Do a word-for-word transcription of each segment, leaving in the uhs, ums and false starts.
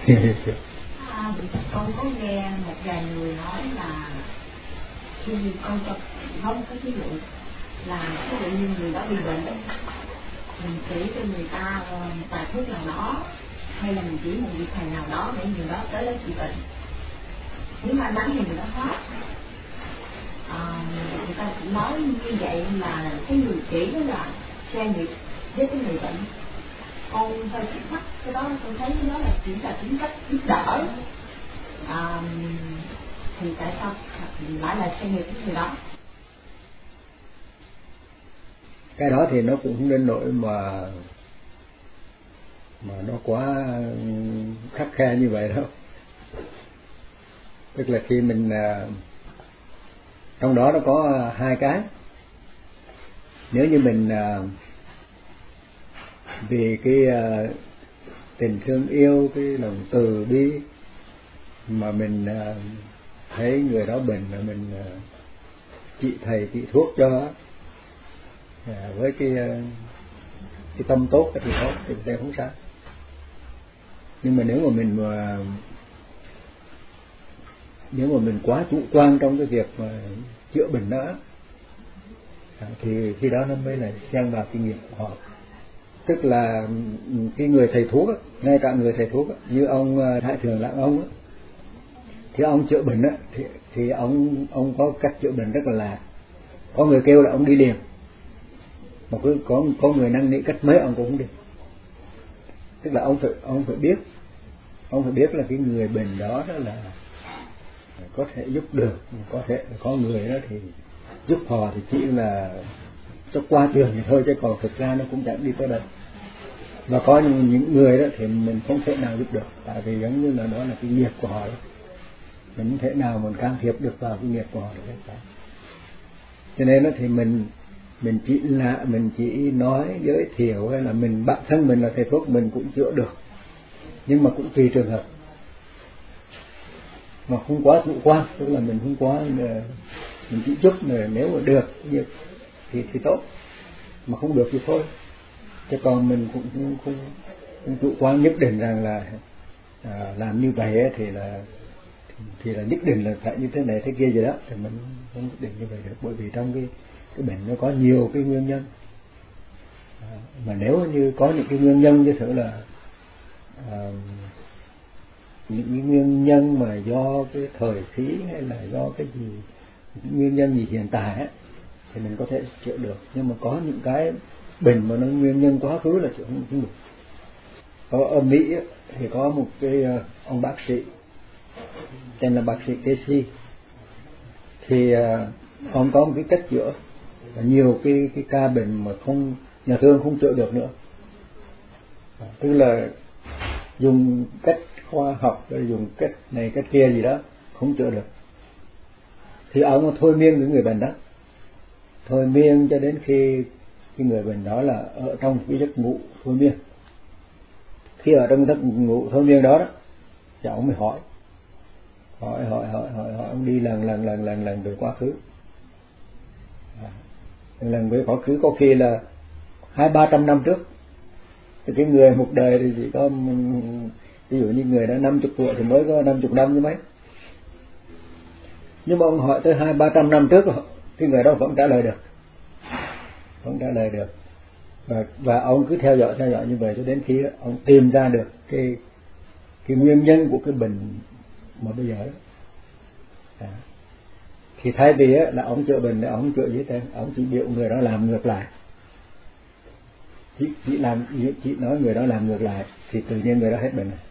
À, con có nghe một vài người nói là khi con tập không có ví dụ là ví dụ như người đó bị bệnh, mình chỉ cho người ta một bài thuốc nào đó, hay là mình chỉ một vị thầy nào đó để người đó tới đó trị bệnh, nếu mà đánh thì người đó hết. À, người ta cũng nói như vậy là cái người chỉ đó là xe nghiệp với cái người bệnh. Con hơi thắc mắc cái đó, con thấy cái đó là chỉ là tính cách giúp đỡ, à, thì tại sao lại là xe nghiệp với người đó? Cái đó thì nó cũng không đến nỗi mà mà nó quá khắt khe như vậy đâu. Tức là khi mình trong đó nó có hai cái. Nếu như mình vì cái tình thương yêu, cái lòng từ bi mà mình thấy người đó bệnh mà mình trị thầy trị thuốc cho với cái cái tâm tốt thì tốt thì sẽ không sao. Nhưng mà nếu mà mình mà nếu mà mình quá chủ quan trong cái việc mà chữa bệnh đó thì khi đó nó mới là xen vào kinh nghiệm của họ. Tức là cái người thầy thuốc á, ngay cả người thầy thuốc á, như ông Đại Thường Lãng Ông á, thì ông chữa bệnh á, thì, thì ông ông có cách chữa bệnh rất là lạ. Có người kêu là ông đi liền, mà cứ có có người năn nỉ cách mấy ông cũng không đi. Tức là ông phải ông phải biết ông phải biết là cái người bệnh đó đó là có thể giúp được, có thể có người đó thì giúp họ thì chỉ là cho qua trường thì thôi, chứ còn thực ra nó cũng chẳng đi tới đâu. Và có những, những người đó thì mình không thể nào giúp được, tại vì giống như là đó là cái nghiệp của họ đó. Mình không thể nào mình can thiệp được vào cái nghiệp của họ được hết. Cho nên đó thì mình mình chỉ là mình chỉ nói giới thiệu hay là mình bản thân mình là thầy thuốc mình cũng chữa được, nhưng mà cũng tùy trường hợp, mà không quá chủ quan. Tức là mình không quá mình chỉ giúp mà nếu mà được thì thì tốt, mà không được thì thôi. Chứ còn mình cũng không, không, không chủ quan nhất định rằng là à, làm như vậy thì là thì là nhất định là phải như thế này thế kia gì đó, thì mình không nhất định như vậy được. Bởi vì trong cái cái bệnh nó có nhiều cái nguyên nhân, à, mà nếu như có những cái nguyên nhân như thế là à, những cái nguyên nhân mà do cái thời khí hay là do cái gì, những nguyên nhân gì hiện tại ấy, thì mình có thể chữa được. Nhưng mà có những cái bệnh mà nó nguyên nhân quá khứ là chữa không, không được. Ở, ở Mỹ ấy, thì có một cái ông bác sĩ tên là bác sĩ Casey, thì uh, ông có một cái cách chữa nhiều cái cái ca bệnh mà không nhà thương không chữa được nữa, à, tức là dùng cách khoa học rồi dùng cách này cách kia gì đó không chữa được, thì ông thôi miên với người bệnh đó, thôi miên cho đến khi cái người bệnh đó là ở trong cái giấc ngủ thôi miên. Khi ở trong giấc ngủ thôi miên đó đó, thì ông mới hỏi hỏi hỏi hỏi hỏi hỏi ông đi lần lần lần lần lần về quá khứ, à, lần về quá khứ có khi là hai ba trăm năm trước. Thì cái người một đời thì chỉ có ví dụ như người đã năm chục tuổi thì mới có năm chục năm như mấy, nhưng mà ông hỏi tới hai ba trăm năm trước cái người đó vẫn trả lời được, vẫn trả lời được. Và, và ông cứ theo dõi theo dõi như vậy cho đến khi ông tìm ra được cái cái nguyên nhân của cái bệnh mà bây giờ đó. À, thì thay vì là ông chữa bệnh, ông chữa gì thế, ông chỉ biểu người đó làm ngược lại, chỉ chỉ làm chỉ nói người đó làm ngược lại thì tự nhiên người đó hết bệnh.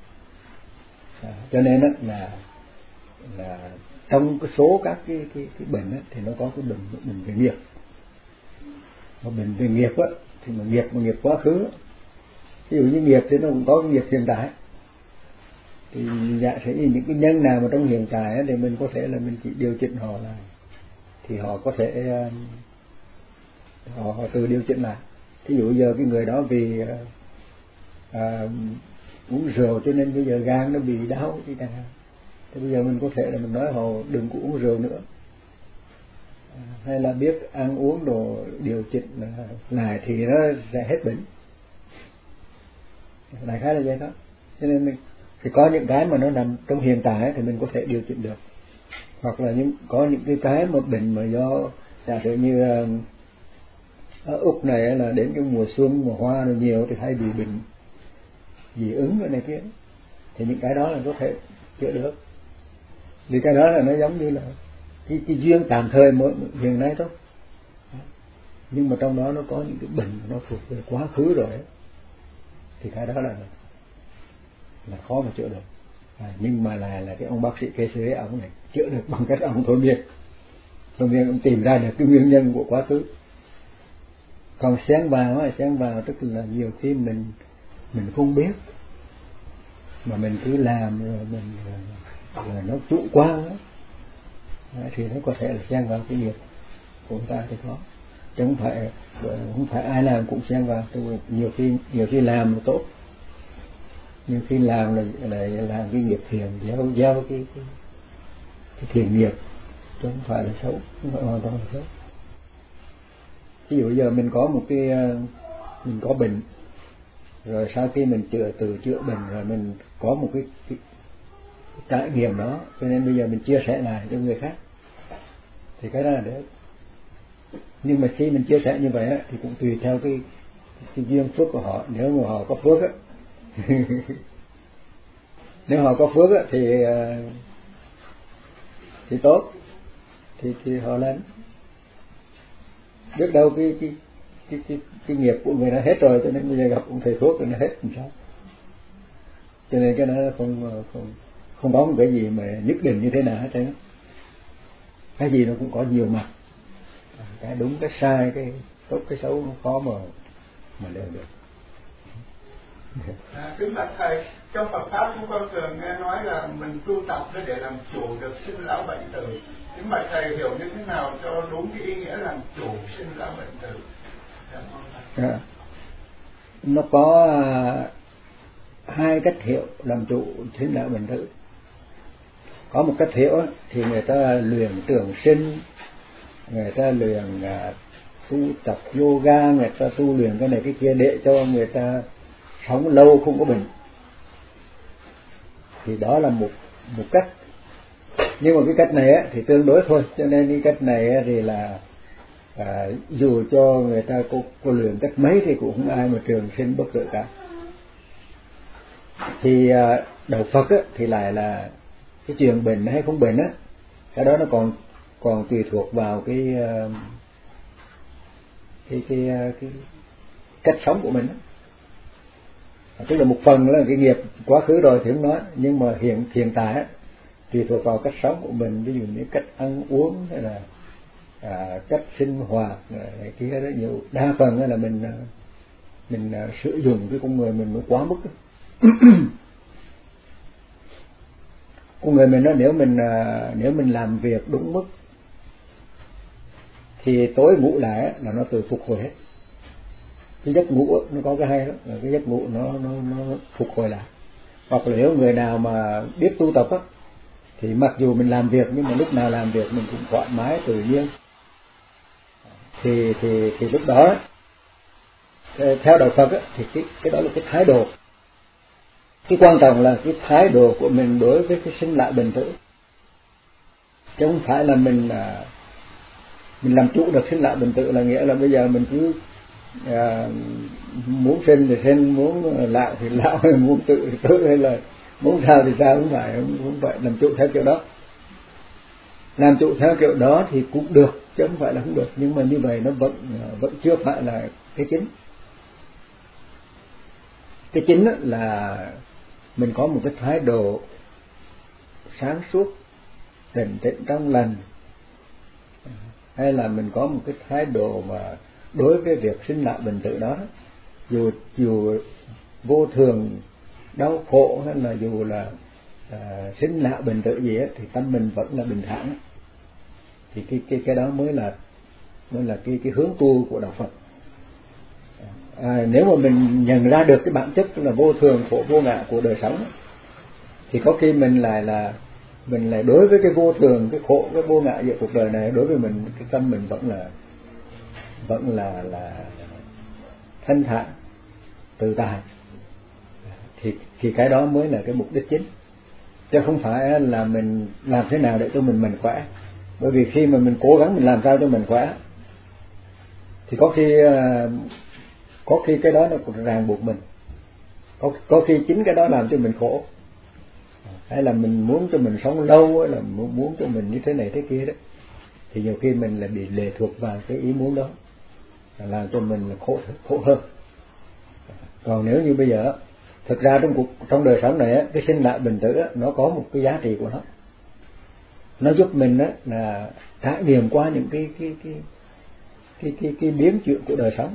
À, cho nên đó là là trong cái số các cái cái, cái bệnh đó, thì nó có cái bệnh bệnh về nghiệp. Mà bệnh về nghiệp á, thì mà nghiệp mà nghiệp quá khứ, ví dụ như nghiệp thì nó cũng có nghiệp hiện tại. Thì giả sử những cái nhân nào mà trong hiện tại á, thì mình có thể là mình chỉ điều chỉnh họ lại, thì họ có thể họ, họ tự điều chỉnh lại. Ví dụ giờ cái người đó vì à, uống rượu cho nên bây giờ gan nó bị đau thì chẳng hạn, thì bây giờ mình có thể là mình nói họ đừng có uống rượu nữa, à, hay là biết ăn uống đồ điều chỉnh lại thì nó sẽ hết bệnh. Đại khái là vậy đó. Cho nên mình, Thì có những cái mà nó nằm trong hiện tại thì mình có thể điều chỉnh được, hoặc là những có những cái cái mà bệnh mà do giả sử như ở Úc này là đến cái mùa xuân mùa hoa rồi nhiều thì hay bị bệnh dị ứng rồi này kia, thì những cái đó là có thể chữa được, vì cái đó là nó giống như là cái, cái duyên tạm thời mới hiện nay thôi, nhưng mà trong đó nó có những cái bệnh nó thuộc về quá khứ rồi ấy. Thì cái đó là là khó mà chữa được. À, nhưng mà là là cái ông bác sĩ kê sê ông này chữa được bằng cách ông thôi miên thôi miên ông tìm ra được cái nguyên nhân của quá khứ. Còn xen vào ấy, xen vào tức là nhiều khi mình mình không biết mà mình cứ làm rồi mình là nó chủ quan đó, thì nó có thể là xen vào cái nghiệp của người ta thì khó, chứ không phải không phải ai làm cũng xen vào. Nhiều khi nhiều khi làm là tốt, nhiều khi làm là lại làm cái nghiệp thiện, gieo gieo cái, cái cái thiện nghiệp, chứ không phải là xấu, không phải hoàn toàn là xấu. Ví dụ giờ mình có một cái mình có bệnh rồi sau khi mình chữa từ chữa bệnh rồi mình có một cái, cái, cái trải nghiệm đó, cho nên bây giờ mình chia sẻ lại cho người khác thì cái đó là được. Nhưng mà khi mình chia sẻ như vậy á, thì cũng tùy theo cái, cái duyên phước của họ. Nếu mà họ có phước á nếu họ có phước á thì thì tốt, thì thì họ lên. Biết đâu cái cái cái cái, cái nghiệp của người ta hết rồi, cho nên bây giờ gặp ông thầy thuốc rồi nó hết làm sao. Cho nên cái đó không không không có một cái gì mà nhất định như thế nào hết trơn. Cái gì nó cũng có nhiều mặt, cái đúng cái sai, cái tốt cái xấu nó khó mà mà đều được. À, kính bạch thầy, trong Phật pháp chúng con thường nghe nói là mình tu tập để làm chủ được sinh lão bệnh tử. Kính bạch thầy hiểu như thế nào cho đúng cái ý nghĩa làm chủ sinh lão bệnh tử? À, nó có hai cách hiểu làm chủ sinh lão bệnh tử. Có một cách hiểu thì người ta luyện trường sinh, người ta luyện uh, tu tập yoga, người ta tu luyện cái này cái kia để cho người ta sống lâu không có bệnh, thì đó là một một cách. Nhưng mà cái cách này á, thì tương đối thôi, cho nên cái cách này á, thì là à, dù cho người ta có, có luyện cách mấy thì cũng không ai mà trường sinh bất tử cả. Thì à, đạo Phật á, thì lại là cái chuyện bệnh hay không bệnh á, cái đó nó còn còn tùy thuộc vào cái cái cái, cái, cái cách sống của mình á. Tức là một phần là cái nghiệp quá khứ rồi thì không nói, nhưng mà hiện hiện tại á, tùy thuộc vào cách sống của mình, ví dụ như cách ăn uống hay là à, cách sinh hoạt này kia đó, nhiều đa phần là mình mình à, sử dụng cái con người mình mới quá mức. Con người mình đó, nếu mình à, nếu mình làm việc đúng mức thì tối ngủ lại là nó tự phục hồi hết. Cái giấc ngủ nó có cái hay đó, là cái giấc ngủ nó nó nó phục hồi lại. Hoặc là nếu người nào mà biết tu tập á, thì mặc dù mình làm việc nhưng mà lúc nào làm việc mình cũng thoải mái tự nhiên, thì thì thì lúc đó theo đạo Phật á, thì cái cái đó là cái thái độ. Cái quan trọng là cái thái độ của mình đối với cái sinh lão bệnh tử, chứ không phải là mình là mình làm chủ được sinh lão bệnh tử, là nghĩa là bây giờ mình cứ à, muốn sinh thì sinh, muốn lão thì lão, muốn tự thì tự, hay là muốn sao thì sao, không phải không, không phải làm chủ theo kiểu đó. Làm chủ theo kiểu đó thì cũng được, chứ không phải là không được, nhưng mà như vậy nó vẫn vẫn chưa phải là cái chính. Cái chính là mình có một cái thái độ sáng suốt, tỉnh tĩnh trong lành, hay là mình có một cái thái độ mà đối với việc sinh lão bệnh tử đó, dù dù vô thường đau khổ hay là dù là à, sinh lão bệnh tử gì ấy, thì tâm mình vẫn là bình thản. Thì cái cái cái đó mới là mới là cái cái hướng tu của đạo Phật. À, nếu mà mình nhận ra được cái bản chất là vô thường khổ vô ngã của đời sống, thì có khi mình lại là mình lại đối với cái vô thường, cái khổ, cái vô ngã giữa cuộc đời này, đối với mình cái tâm mình vẫn là vẫn là là thanh thản tự tại. thì thì cái đó mới là cái mục đích chính, chứ không phải là mình làm thế nào để cho mình mình khỏe. Bởi vì khi mà mình cố gắng mình làm sao cho mình khỏe thì có khi có khi cái đó nó cũng ràng buộc mình, có có khi chính cái đó làm cho mình khổ, hay là mình muốn cho mình sống lâu, hay là muốn muốn cho mình như thế này thế kia đó, thì nhiều khi mình là bị lệ thuộc vào cái ý muốn đó, làm cho mình là khổ khổ hơn. Còn nếu như bây giờ thực ra trong cuộc trong đời sống này cái sinh lão bệnh tử nó có một cái giá trị của nó, nó giúp mình đó là trải nghiệm qua những cái cái cái cái cái, cái biến chuyển của đời sống.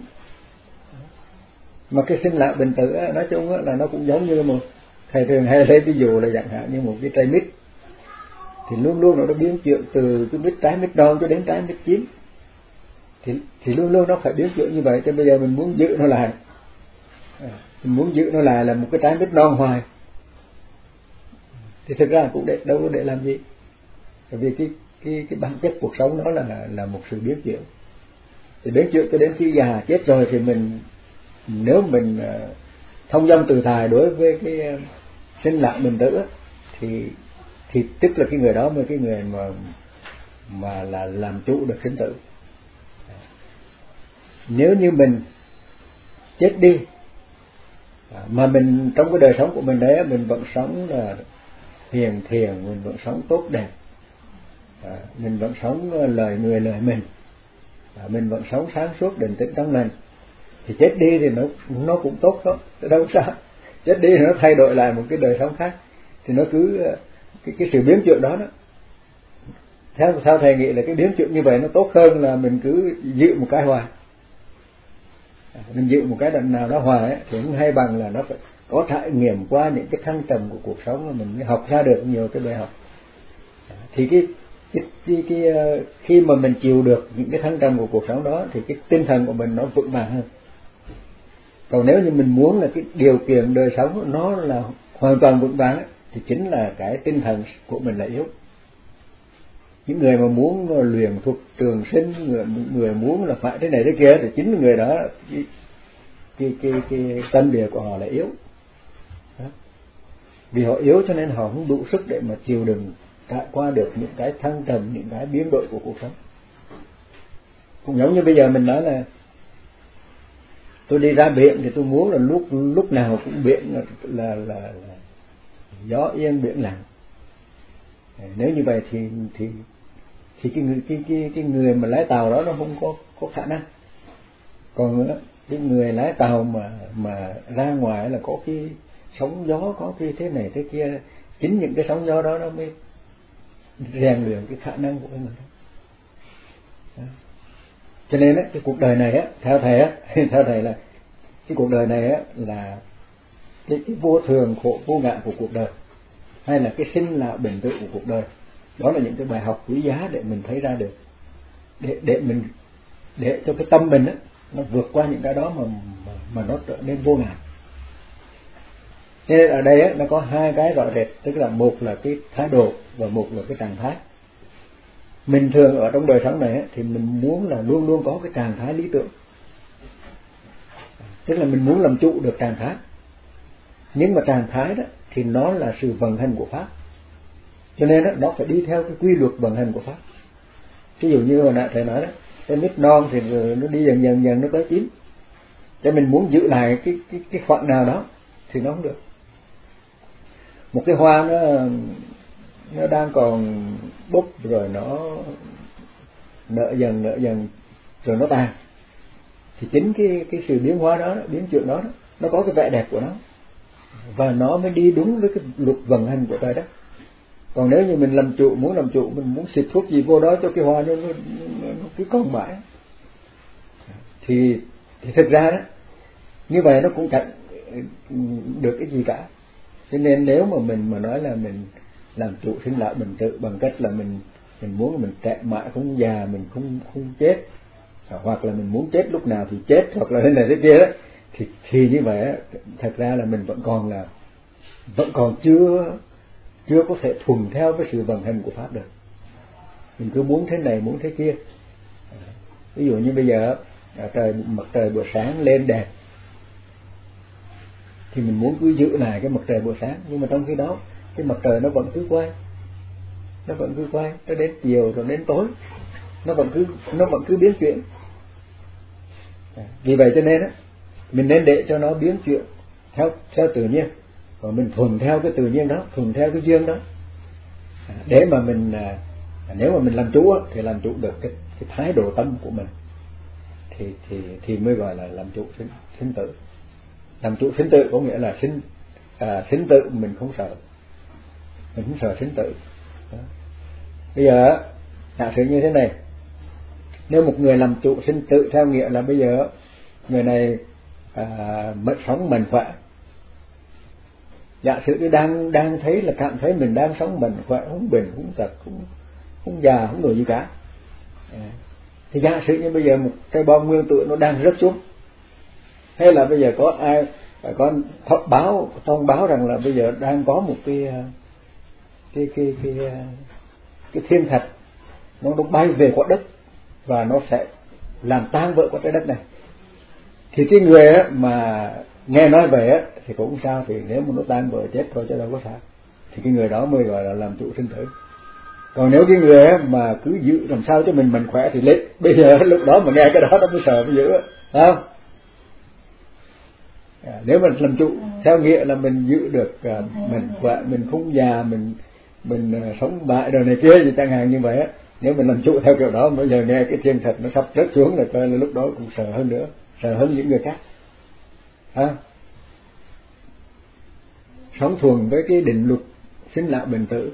Mà cái sinh lão bệnh tử nói chung là nó cũng giống như một thầy thường hay lấy ví dụ là chẳng hạn như một cái trái mít, thì luôn luôn nó biến chuyển từ cái mít trái mít non cho đến trái mít chín, thì thì luôn luôn nó phải biến chuyển như vậy. Cho bây giờ mình muốn giữ nó lại, mình muốn giữ nó lại là một cái trái mít non hoài, thì thực ra cũng để, đâu có để làm gì. Bởi vì cái cái cái bản chất cuộc sống đó là là một sự biến chuyển, thì biến chuyển cho đến khi già chết rồi thì mình, nếu mình thông dong từ tài đối với cái sinh lão bệnh tử thì thì tức là cái người đó mới cái người mà mà là làm chủ được sinh tử. Nếu như mình chết đi mà mình trong cái đời sống của mình đấy mình vẫn sống là hiền thiện, mình vẫn sống tốt đẹp, mình vẫn sống lời người lời mình, mình vẫn sống sáng suốt định tĩnh trong lành, thì chết đi thì nó nó cũng tốt thôi, đâu sao. Chết đi thì nó thay đổi lại một cái đời sống khác, thì nó cứ cái cái sự biến chuyển đó đó. Theo theo thầy nghĩ là cái biến chuyển như vậy nó tốt hơn là mình cứ giữ một cái hoài. Mình giữ một cái đoạn nào đó hoài ấy, thì cũng hay bằng là nó phải có trải nghiệm qua những cái thăng trầm của cuộc sống, mình mới học ra được nhiều cái bài học. Thì cái cái, cái, cái khi mà mình chịu được những cái thăng trầm của cuộc sống đó thì cái tinh thần của mình nó vững vàng hơn. Còn nếu như mình muốn là cái điều kiện đời sống nó là hoàn toàn vững vàng ấy, thì chính là cái tinh thần của mình là yếu. Những người mà muốn luyện thuộc trường sinh, người, người muốn là phải thế này thế kia, thì chính người đó cái cái cái, cái tâm địa của họ là yếu. Đó. Vì họ yếu cho nên họ không đủ sức để mà chịu đựng trải qua được những cái thăng trầm, những cái biến đổi của cuộc sống. Cũng giống như bây giờ mình nói là tôi đi ra biển thì tôi muốn là lúc lúc nào cũng biển là là, là, là gió yên biển lặng. Nếu như vậy thì thì thì cái người cái cái cái người mà lái tàu đó nó không có có khả năng. Còn cái người lái tàu mà mà ra ngoài là có cái sóng gió, có cái thế này thế kia, chính những cái sóng gió đó nó mới rèn luyện cái khả năng của người đó. Cho nên á cái cuộc đời này á theo thầy á theo thầy là cái cuộc đời này á là cái, cái vô thường khổ vô ngã của cuộc đời, hay là cái sinh lão bệnh tử của cuộc đời. Đó là những cái bài học quý giá để mình thấy ra được, để để mình để cho cái tâm mình á nó vượt qua những cái đó mà mà, mà nó trở nên vô ngã. Nên ở đây á nó có hai cái rõ rệt, tức là một là cái thái độ và một là cái trạng thái. Mình thường ở trong đời sống này á, thì mình muốn là luôn luôn có cái trạng thái lý tưởng, tức là mình muốn làm chủ được trạng thái. Nhưng mà trạng thái đó thì nó là sự vận hành của pháp, cho nên đó, nó phải đi theo cái quy luật vận hành của pháp. Ví dụ như hồi nãy thầy nói đó, cái mít non thì nó đi dần dần dần nó tới chín, cho mình muốn giữ lại cái cái cái khoảng nào đó thì nó không được. Một cái hoa nó nó đang còn búp rồi nó nở dần nở dần rồi nó tàn, thì chính cái cái sự biến hóa đó, biến chuyển đó, nó có cái vẻ đẹp của nó và nó mới đi đúng với cái luật vận hành của trời đất. Còn nếu như mình làm chủ, muốn làm chủ, mình muốn xịt thuốc gì vô đó cho cái hoa nó, nó, nó cứ còn mãi, thì thì thực ra đó như vậy nó cũng chẳng được cái gì cả. Cho nên nếu mà mình mà nói là mình làm chủ sinh lão bệnh tử bằng cách là mình mình muốn mình trẻ mãi không già, mình không không chết, hoặc là mình muốn chết lúc nào thì chết, hoặc là thế này thế kia đó, thì thì như vậy thật ra là mình vẫn còn là vẫn còn chưa chưa có thể thuần theo với sự vận hành của pháp được. Mình cứ muốn thế này muốn thế kia. Ví dụ như bây giờ trời mặt trời buổi sáng lên đẹp thì mình muốn cứ giữ lại cái mặt trời buổi sáng, nhưng mà trong khi đó cái mặt trời nó vẫn cứ quay, nó vẫn cứ quay, nó đến chiều rồi đến tối, nó vẫn cứ nó vẫn cứ biến chuyển. Vì vậy cho nên á, mình nên để cho nó biến chuyển theo theo tự nhiên, và mình thuần theo cái tự nhiên đó, thuần theo cái duyên đó, để mà mình nếu mà mình làm chủ á, thì làm chủ được cái, cái thái độ tâm của mình, thì thì thì mới gọi là làm chủ sinh, sinh tử. Làm chủ sinh tử có nghĩa là sinh à, sinh tử mình không sợ, mình không sợ sinh tử đó. Bây giờ giả sử như thế này, nếu một người làm chủ sinh tử theo nghĩa là bây giờ người này à, mất sống mạnh khỏe, giả sử như đang đang thấy là cảm thấy mình đang sống mạnh khỏe, không bệnh không tật, không không già không đổi gì cả, à, thì giả sử như bây giờ một cái bom nguyên tử nó đang rớt xuống, hay là bây giờ có ai có báo thông báo rằng là bây giờ đang có một cái cái cái cái cái, cái thiên thạch nó nó bay về quả đất và nó sẽ làm tan vỡ quả trái đất này, thì cái người á, mà nghe nói vậy á, thì cũng sao, thì nếu mà nó tan vỡ chết thôi chứ đâu có sao, thì cái người đó mới gọi là làm chủ sinh tử. Còn nếu cái người á, mà cứ giữ làm sao cho mình mạnh khỏe thì lấy bây giờ lúc đó mà nghe cái đó nó mới sợ mới giữ, không? À, nếu mình làm chủ theo nghĩa là mình giữ được à, mình khỏe, mình không già, mình mình à, sống mãi rồi này kia gì chẳng hạn như vậy á, nếu mình làm chủ theo kiểu đó, bây giờ nghe cái thiên thạch nó sắp rớt xuống là coi là lúc đó cũng sợ hơn nữa, sợ hơn những người khác, ha? Sống thuần với cái định luật sinh lão bệnh tử.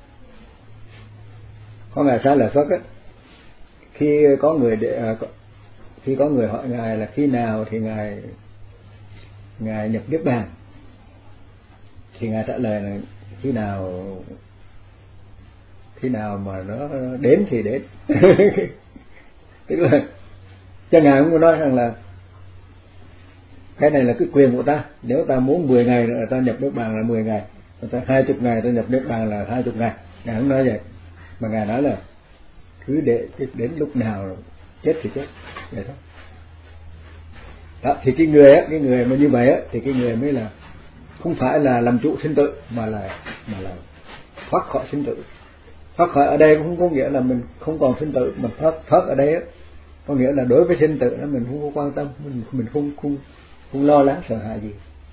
Có Ngài Xá Lợi Phất á, khi có người để à, khi có người hỏi ngài là khi nào thì ngài ngài nhập niết bàn, thì ngài trả lời là khi nào khi nào mà nó đến thì đến. Tức là cho ngài cũng nói rằng là cái này là cái quyền của ta, nếu ta muốn mười ngày nữa ta nhập niết bàn là mười ngày, ta hai chục ngày ta nhập niết bàn là hai chục ngày. Ngài không nói vậy, mà ngài nói là cứ để đến lúc nào chết thì chết vậy thôi. Đó, thì cái người á, cái người mà như vậy á, thì cái người mới là không phải là làm chủ sinh tử, mà là mà là thoát khỏi sinh tử. Thoát khỏi ở đây cũng không có nghĩa là mình không còn sinh tử, mà thoát thoát ở đây á, có nghĩa là đối với sinh tử đó mình không có quan tâm, mình mình không không không lo lắng sợ hãi gì.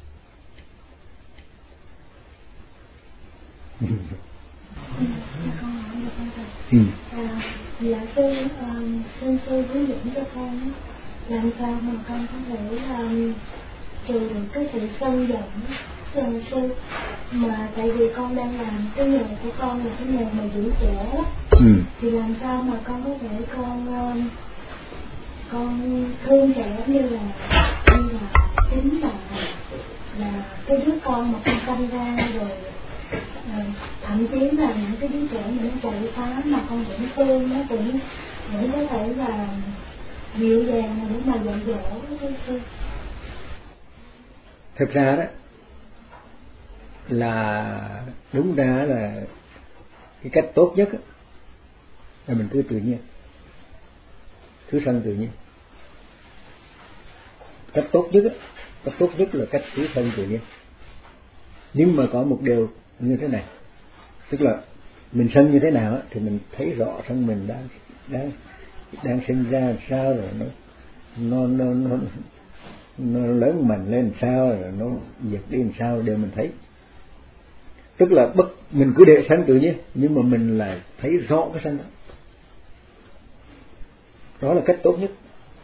Ừ. À, dạ sư, xin sư hướng dẫn cho con làm sao mà con có thể um, trừ được cái sự sân giận thưa sư, mà tại vì con đang làm cái nghề của con là cái nghề mà giữ trẻ đó. Ừ. Thì làm sao mà con có thể con um, con thương trẻ như là như là chính là là cái đứa con mà con sinh ra rồi, à, thậm chí là những cái đứa trẻ mà nó chạy phá mà con vẫn thương, nó cũng vẫn có thể là dịu dàng để mà dạy dỗ với sư. Thực ra đó là đúng ra là cái cách tốt nhất là mình cứ tự nhiên, cứ sân tự nhiên. Cách tốt nhất cách tốt nhất là cách cứ sân tự nhiên. Nhưng mà có một điều như thế này, tức là mình sân như thế nào thì mình thấy rõ sân mình đang đang đang sinh ra làm sao, rồi nó nó nó nó, nó lớn mạnh lên làm sao, rồi nó diệt đi làm sao đều mình thấy. Tức là bất mình cứ để sân tự nhiên, nhưng mà mình lại thấy rõ cái sân đó. Đó là cách tốt nhất.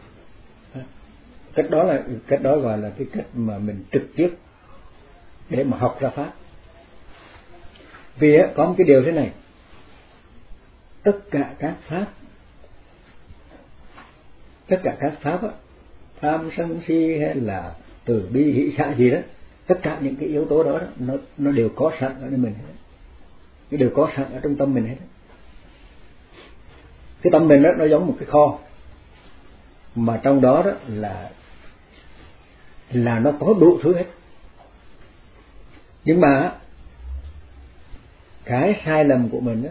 Cách đó là cách đó gọi là cái cách mà mình trực tiếp để mà học ra pháp. Vì á, có một cái điều thế này, tất cả các pháp tất cả các pháp á, tham sân si hay là từ bi hỷ xả gì đó, tất cả những cái yếu tố đó, đó nó nó đều có sẵn ở trong mình hết, nó đều có sẵn ở trong tâm mình hết. Cái tâm mình đó nó giống một cái kho, mà trong đó đó là là nó có đủ thứ hết. Nhưng mà cái sai lầm của mình đó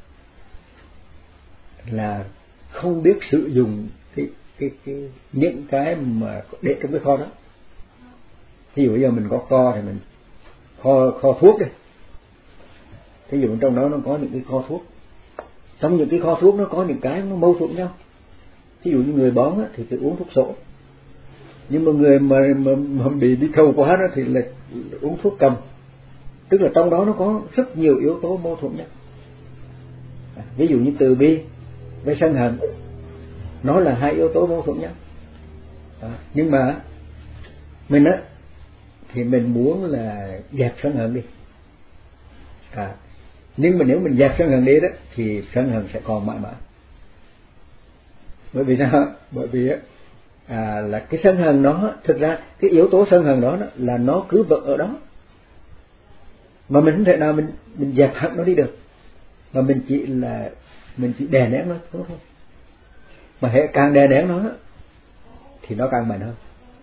là không biết sử dụng cái cái cái những cái mà để trong cái kho đó. Ví dụ bây giờ mình có kho thì mình kho kho thuốc đi, ví dụ trong đó nó có những cái kho thuốc, trong những cái kho thuốc nó có những cái nó mâu thuẫn nhau. Ví dụ như người bón á, thì phải uống thuốc sổ, nhưng mà người mà, mà, mà bị đi khâu quá đó thì là uống thuốc cầm. Tức là trong đó nó có rất nhiều yếu tố mâu thuẫn nhau. À, ví dụ như từ bi với sân hận, nó là hai yếu tố mâu thuẫn nhau. À, nhưng mà mình á thì mình muốn là dẹp sân hận đi. À, nhưng mà nếu mình dẹp sân hận đi đó thì sân hận sẽ còn mãi mãi. Bởi vì sao? Bởi vì à, là cái sân hận đó, thực ra cái yếu tố sân hận đó, đó là nó cứ vẫn ở đó, mà mình không thể nào mình mình dẹp hẳn nó đi được, mà mình chỉ là mình chỉ đè nén nó thôi. Mà hệ càng đè nén nó thì nó càng mạnh hơn.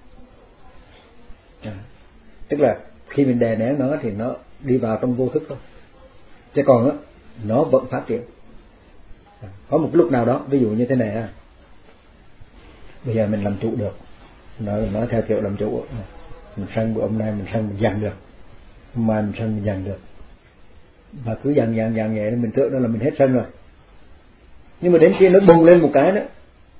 À, tức là khi mình đè nén nó thì nó đi vào trong vô thức thôi, chứ còn á nó vẫn phát triển. À, có một lúc nào đó, ví dụ như thế này à, bây giờ mình làm chủ được, nói nói theo kiểu làm chủ, mình sân của hôm nay mình sân mình dằn được, mà mình sân mình dằn được, mà cứ dằn dằn dằn vậy mình tưởng đó là mình hết sân rồi. Nhưng mà đến khi nó bùng lên một cái đó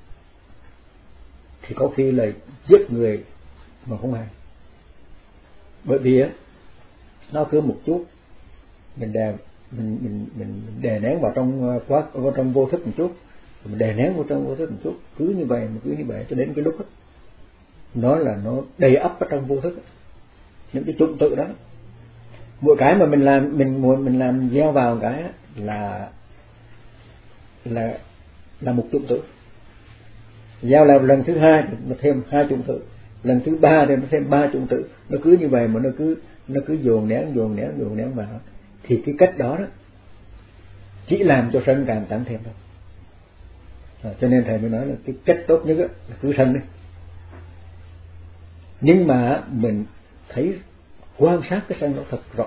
thì có khi là giết người mà không hay. Bởi vì á nó cứ một chút mình đè mình mình mình đè nén vào trong quá vào trong vô thức một chút, mình đè nén vào trong vô thức một chút, cứ như vậy mà cứ như vậy cho đến cái lúc đó, nó là nó đầy ắp ở trong vô thức, những cái chủng tử đó. Mỗi cái mà mình làm mình muốn mình làm gieo vào cái là là là một chủng tử, gieo làm lần thứ hai thì nó thêm hai chủng tử, lần thứ ba thì nó thêm ba chủng tử, nó cứ như vậy mà nó cứ nó cứ dồn nén dồn nén dồn nén vào, thì cái cách đó đó chỉ làm cho sân càng tăng thêm thôi. À, cho nên thầy mới nói là cái cách tốt nhất là cứ sân đi, nhưng mà mình thấy quan sát cái sân nó thật rõ.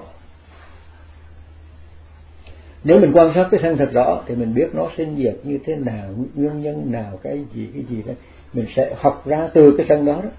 Nếu mình quan sát cái sân thật rõ thì mình biết nó sinh diệt như thế nào, nguyên nhân nào, cái gì cái gì đó, mình sẽ học ra từ cái sân đó đó,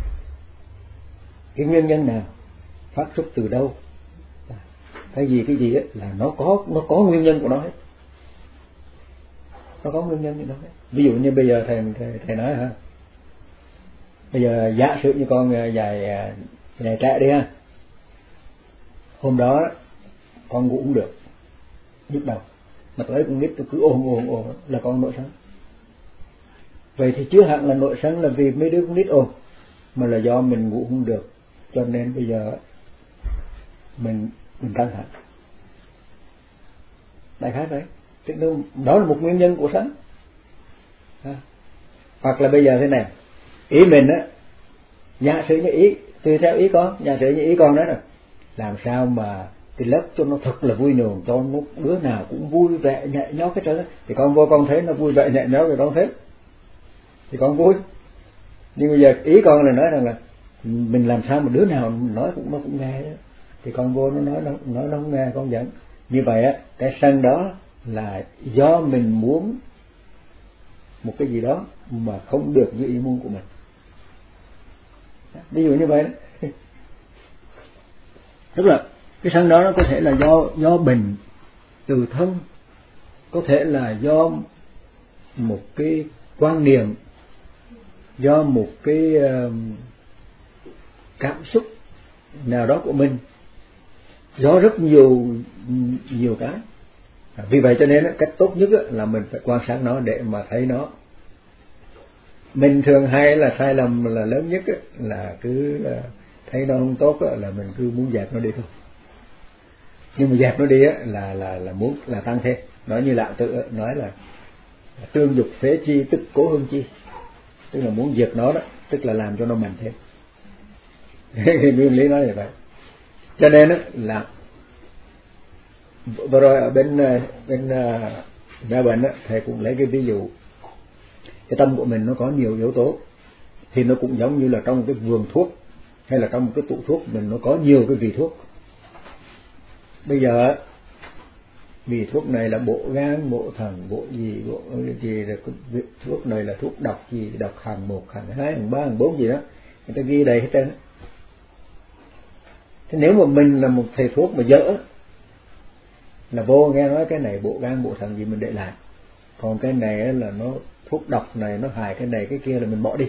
cái nguyên nhân nào phát xuất từ đâu, cái gì cái gì ấy, là nó có nó có nguyên nhân của nó hết, nó có nguyên nhân của nó hết. Ví dụ như bây giờ thầy thầy, thầy nói ha, bây giờ giả sử như con dài dài trẻ đi ha, hôm đó con ngủ cũng được, nhức đầu, mà tới con nít tôi cứ ôm ôm ôm là con nội sân. Vậy thì chưa hẳn là nội sân là vì mấy đứa con nít ôm, mà là do mình ngủ không được, cho nên bây giờ mình mình căng thẳng. Đại khái đấy, tức là đó là một nguyên nhân của sân. À, hoặc là bây giờ thế này, ý mình á, giả sử như ý tùy theo ý con, giả sử như ý con đó là làm sao mà cái lớp cho nó thật là vui nhộn, cho nó đứa nào cũng vui vẻ nhẹ nhõm cái trơn, thì con vô con thấy nó vui vẻ nhẹ nhõm rồi con thấy thì con vui. Nhưng bây giờ ý con là nói rằng là mình làm sao mà đứa nào nói cũng nó cũng nghe đó, thì con vô nó nói nó nói nó không nghe con giận. Như vậy á, cái sân đó là do mình muốn một cái gì đó mà không được như ý muốn của mình. Ví dụ như vậy đó. Tức là cái sân đó nó có thể là do do bệnh từ thân, có thể là do một cái quan niệm, do một cái uh, cảm xúc nào đó của mình, do rất nhiều nhiều cái. À, vì vậy cho nên cách tốt nhất là mình phải quan sát nó để mà thấy nó. Mình thường hay là sai lầm là lớn nhất là cứ thấy nó không tốt là mình cứ muốn dẹp nó đi thôi. Nhưng mà dẹp nó đi là là là muốn là tăng thêm. Nói như Lão Tử nói là tương dục phế chi tức cố hương chi, tức là muốn diệt nó đó, tức là làm cho nó mạnh thêm. Nguyên lý nói như vậy. Cho nên đó là vừa rồi ở bên bên nhà bệnh đó, thầy cũng lấy cái ví dụ cái tâm của mình nó có nhiều yếu tố, thì nó cũng giống như là trong cái vườn thuốc hay là trong một cái tủ thuốc mình nó có nhiều cái vị thuốc. Bây giờ vị thuốc này là bộ gan, bộ thận, bộ gì, bộ gì là thuốc này là thuốc độc gì, độc hàng một, hàng hai, hàng ba, hàng bốn gì đó, người ta ghi đầy hết trơn. Thế nếu mà mình là một thầy thuốc mà dở, là vô nghe nói cái này bộ gan bộ thận gì mình để lại, còn cái này là nó thuốc độc này nó hại cái này cái kia là mình bỏ đi.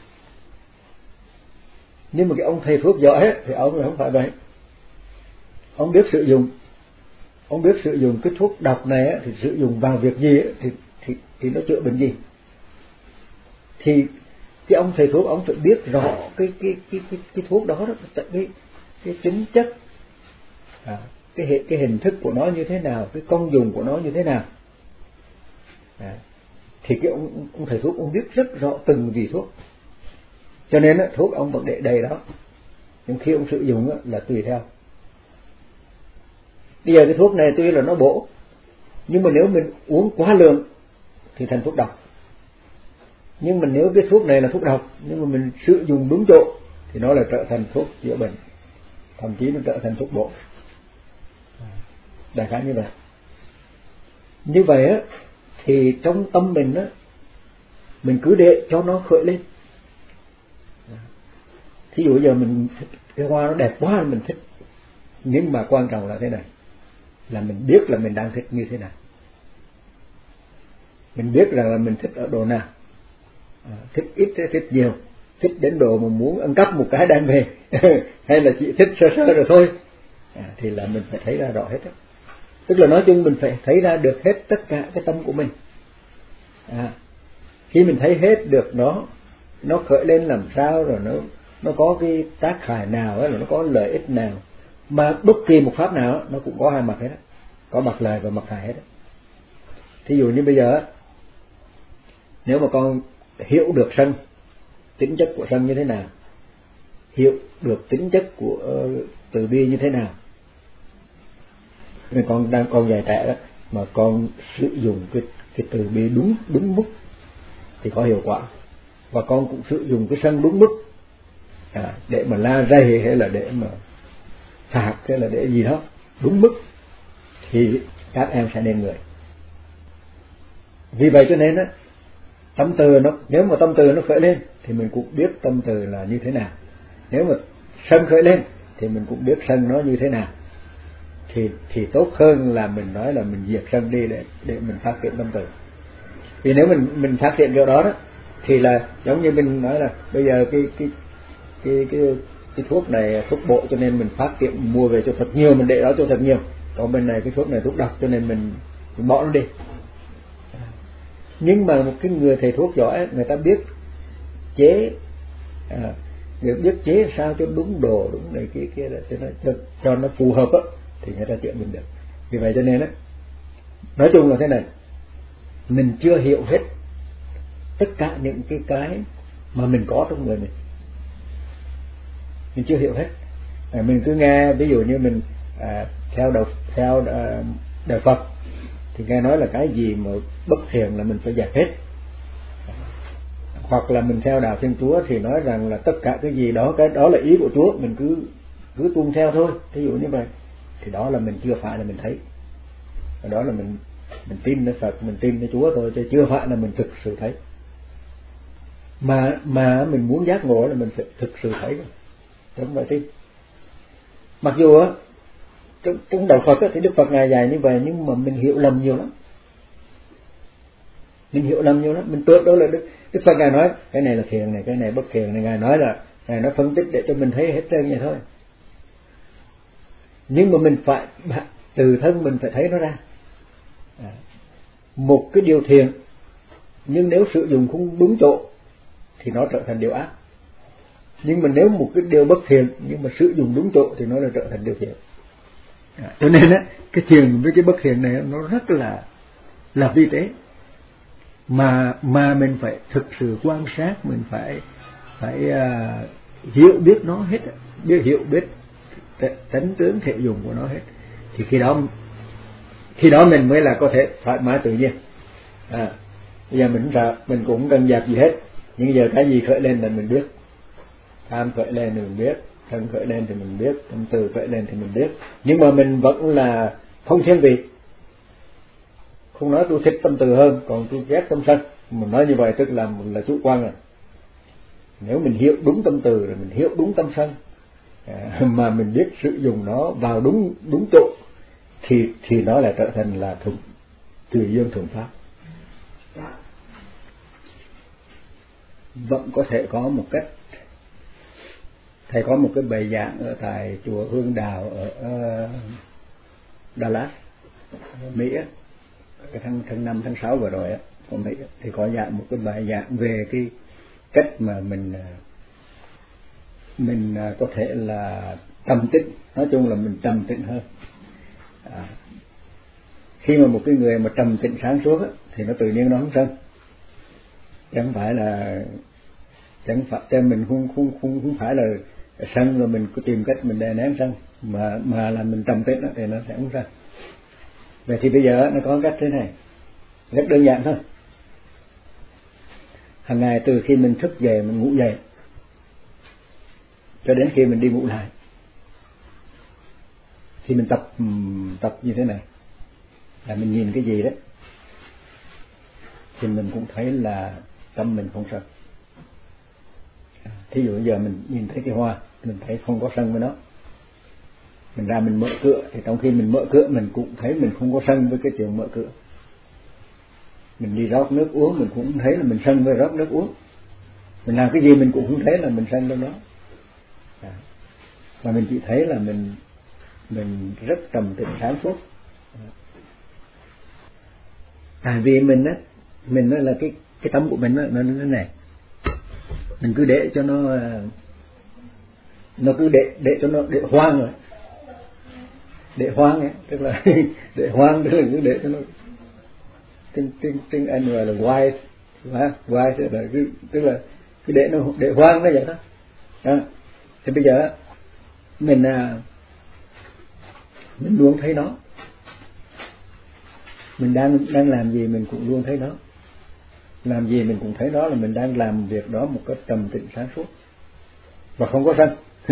Nhưng mà cái ông thầy thuốc giỏi ấy, thì ông không phải vậy. Ông biết sử dụng, ông biết sử dụng cái thuốc độc này ấy, thì sử dụng vào việc gì ấy, thì, thì thì nó chữa bệnh gì. Thì cái ông thầy thuốc ông phải biết rõ cái cái cái cái, cái thuốc đó đó, cái cái tính chất, à, cái hệ cái hình thức của nó như thế nào, cái công dụng của nó như thế nào. À, thì cái ông, ông thầy thuốc ông biết rất rõ từng vị thuốc, cho nên á, thuốc ông vẫn để đầy đó, nhưng khi ông sử dụng á, là tùy theo. Bây giờ cái thuốc này tuy là nó bổ, nhưng mà nếu mình uống quá lượng thì thành thuốc độc. Nhưng mà nếu cái thuốc này là thuốc độc, nhưng mà mình sử dụng đúng chỗ thì nó là trở thành thuốc chữa bệnh, thậm chí nó trở thành thuốc bổ. Đại khái như vậy. Như vậy á, thì trong tâm mình á, mình cứ để cho nó khởi lên. Thí dụ giờ mình thích cái hoa nó đẹp quá mình thích, nhưng mà quan trọng là thế này, là mình biết là mình đang thích như thế nào, mình biết rằng là mình thích ở độ nào, à, thích ít hay thích nhiều, thích đến độ mà muốn ăn cắp một cái đem về hay là chỉ thích sơ sơ rồi thôi, à, thì là mình phải thấy ra rõ hết đó. Tức là nói chung mình phải thấy ra được hết tất cả cái tâm của mình. À, khi mình thấy hết được nó, nó khởi lên làm sao, rồi nó nó có cái tác hại nào, rồi nó có lợi ích nào, mà bất kỳ một pháp nào nó cũng có hai mặt hết đó, có mặt lợi và mặt hại hết đó. Thí dụ như bây giờ, nếu mà con hiểu được sân, tính chất của sân như thế nào, hiểu được tính chất của uh, từ bi như thế nào, nên con đang còn dài trẻ đó, mà con sử dụng cái cái từ bi đúng đúng mức thì có hiệu quả, và con cũng sử dụng cái sân đúng mức, à, để mà la rầy hay là để mà phạt hay là để gì đó đúng mức, thì các em sẽ nên người. Vì vậy cho nên á, tâm từ nó, nếu mà tâm từ nó khởi lên thì mình cũng biết tâm từ là như thế nào, nếu mà sân khởi lên thì mình cũng biết sân nó như thế nào, thì thì tốt hơn là mình nói là mình diệt sân đi để để mình phát triển tâm từ. Vì nếu mình mình phát triển điều đó đó, thì là giống như mình nói là bây giờ cái cái cái cái cái thuốc này thuốc bổ cho nên mình phát triển mua về cho thật nhiều, mình để đó cho thật nhiều, còn bên này cái thuốc này thuốc độc cho nên mình, mình bỏ nó đi. Nhưng mà một cái người thầy thuốc giỏi, người ta biết chế, à, người biết chế sao cho đúng đồ, đúng này kia kia là cho nó, cho nó phù hợp á, thì người ta chữa mình được. Vì vậy cho nên á, nói chung là thế này, mình chưa hiểu hết tất cả những cái cái mà mình có trong người mình, mình chưa hiểu hết. À, mình cứ nghe, ví dụ như mình à, theo đạo theo à, đạo Phật thì nghe nói là cái gì mà bất thiện là mình phải dẹp hết, hoặc là mình theo đạo Thiên Chúa thì nói rằng là tất cả cái gì đó, cái đó là ý của Chúa, mình cứ cứ tuân theo thôi, ví dụ như vậy, thì đó là mình chưa phải là mình thấy, đó là mình mình tin nơi Phật, mình tin nơi Chúa thôi, chứ chưa phải là mình thực sự thấy. Mà mà mình muốn giác ngộ là mình phải thực sự thấy, không phải tin. Mặc dù á, trong, trong đạo Phật á, thì Đức Phật ngài dạy như vậy, nhưng mà mình hiểu lầm nhiều lắm, mình hiểu lầm nhiều lắm, mình tưởng đó là Đức Đức Phật ngài nói cái này là thiện này, cái này bất thiện này, ngài nói là ngài nói phân tích để cho mình thấy hết trơn vậy thôi. Nhưng mà mình phải từ thân mình phải thấy nó ra. À, một cái điều thiện nhưng nếu sử dụng không đúng chỗ thì nó trở thành điều ác, nhưng mà nếu một cái điều bất thiện nhưng mà sử dụng đúng chỗ thì nó là trở thành điều thiện. À, cho nên á, cái thiện với cái bất thiện này nó rất là là vi tế, mà mà mình phải thực sự quan sát, mình phải phải uh, hiểu biết nó hết, biết hiểu biết tánh tướng thể dụng của nó hết, thì khi đó khi đó mình mới là có thể thoải mái tự nhiên. À, bây giờ mình sợ mình cũng cần dẹp gì hết, nhưng giờ cái gì khởi lên là mình biết, tham khởi lên thì mình biết, sân khởi lên thì mình biết, tâm từ khởi lên thì mình biết, nhưng mà mình vẫn là không thiên vị, không nói tôi thích tâm từ hơn, còn tôi ghét tâm sân. Mình nói như vậy tức là mình là chủ quan rồi. Nếu mình hiểu đúng tâm từ rồi mình hiểu đúng tâm sân mà mình biết sử dụng nó vào đúng đúng chỗ thì thì nó lại trở thành là thuận tùy duyên thuận pháp. Vẫn có thể có một cách. Thầy có một cái bài giảng ở tại chùa Hương Đạo ở uh, Dallas, Mỹ, cái tháng tháng năm tháng sáu vừa rồi á, ở Mỹ thì có giảng một cái bài giảng về cái cách mà mình mình có thể là trầm tĩnh, nói chung là mình trầm tĩnh hơn. À, khi mà một cái người mà trầm tĩnh sáng suốt á, thì nó tự nhiên nó không sân, chẳng phải là chẳng phải cho mình không không không không phải là sân rồi mình cứ tìm cách mình đè nén sân, mà mà là mình trầm tĩnh thì nó sẽ không sân. Vậy thì bây giờ nó có cách thế này, rất đơn giản thôi. Hàng ngày từ khi mình thức dậy, mình ngủ dậy cho đến khi mình đi ngủ lại thì mình tập tập như thế này, là mình nhìn cái gì đấy thì mình cũng thấy là tâm mình không sân. Thí dụ bây giờ mình nhìn thấy cái hoa, mình thấy không có sân với nó, mình ra mình mở cửa thì trong khi mình mở cửa mình cũng thấy mình không có sân với cái chuyện mở cửa. Mình đi rót nước uống mình cũng thấy là mình sân với rót nước uống. Mình làm cái gì mình cũng không thấy là mình sân trong đó, à, mà mình chỉ thấy là mình mình rất trầm tĩnh sáng suốt. Tại vì mình á, mình nó là cái cái tâm của mình nó nó như thế này, mình cứ để cho nó nó cứ để để cho nó để hoang rồi, để hoang ấy, tức là để hoang, tức là cứ để cho nó tiếng tiếng tiếng Anh gọi là white, white là cứ tức là cứ để nó để hoang nó vậy đó. Đó. Thì bây giờ mình mình luôn thấy nó, mình đang đang làm gì mình cũng luôn thấy nó, làm gì mình cũng thấy đó là mình đang làm việc đó một cách trầm tĩnh sáng suốt và không có sân.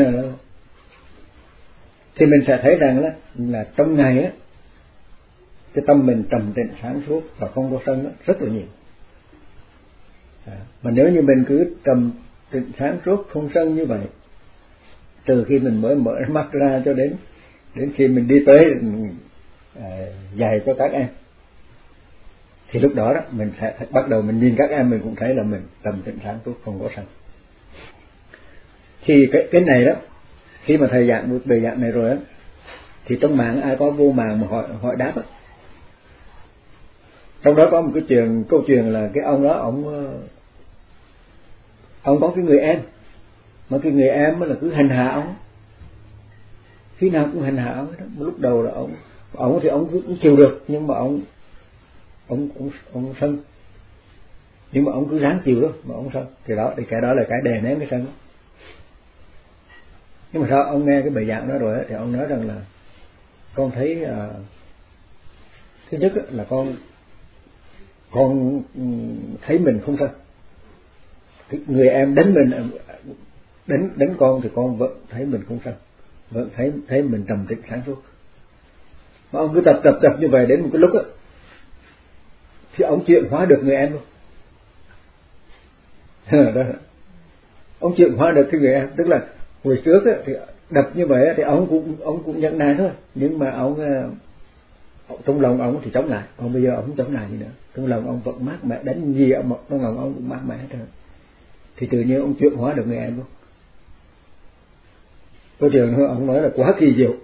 Thì mình sẽ thấy rằng là, là trong ngày á, cái tâm mình trầm tĩnh sáng suốt và không có sân đó, rất là nhiều. À, mà nếu như mình cứ trầm tĩnh sáng suốt không sân như vậy, từ khi mình mới mở mắt ra cho đến đến khi mình đi tới à, dạy cho các em, thì lúc đó đó mình sẽ bắt đầu mình nhìn các em mình cũng thấy là mình trầm tĩnh sáng suốt không có sân. Thì cái cái này đó, khi mà thầy giảng một bài giảng này rồi á, thì trong mạng ai có vô mạng mà hỏi hỏi đáp á, trong đó có một cái chuyện câu chuyện là cái ông đó ông ông có cái người em, mà cái người em là cứ hành hạ ông, khi nào cũng hành hạ ông đó. Một lúc đầu là ông ông thì ông cũng chịu được, nhưng mà ông ông ông ông sân, nhưng mà ông cứ ráng chịu đó mà ông sân. Thì đó thì cái đó là cái đè nén cái sân đó. Nhưng mà sao ông nghe cái bài giảng đó rồi ấy, thì ông nói rằng là con thấy uh, thứ nhất là con con thấy mình không sân, người em đánh mình đánh đánh con thì con vẫn thấy mình không sân, vẫn thấy thấy mình trầm tĩnh sáng suốt. Mà ông cứ tập tập tập như vậy đến một cái lúc á, thì ông chuyển hóa được người em luôn. Đó. Ông chuyển hóa được cái người em, tức là hồi trước á, thì đập như vậy á, thì ông cũng ông cũng nhận nài thôi, nhưng mà ông trong lòng ông thì chống lại, còn bây giờ ông không chống lại gì nữa, trong lòng ông vẫn mát mẻ, đánh gì ông trong lòng ông cũng mát mẻ thôi. Thì tự nhiên ông chuyển hóa được người em luôn. Có trường ông nói là quá kỳ diệu.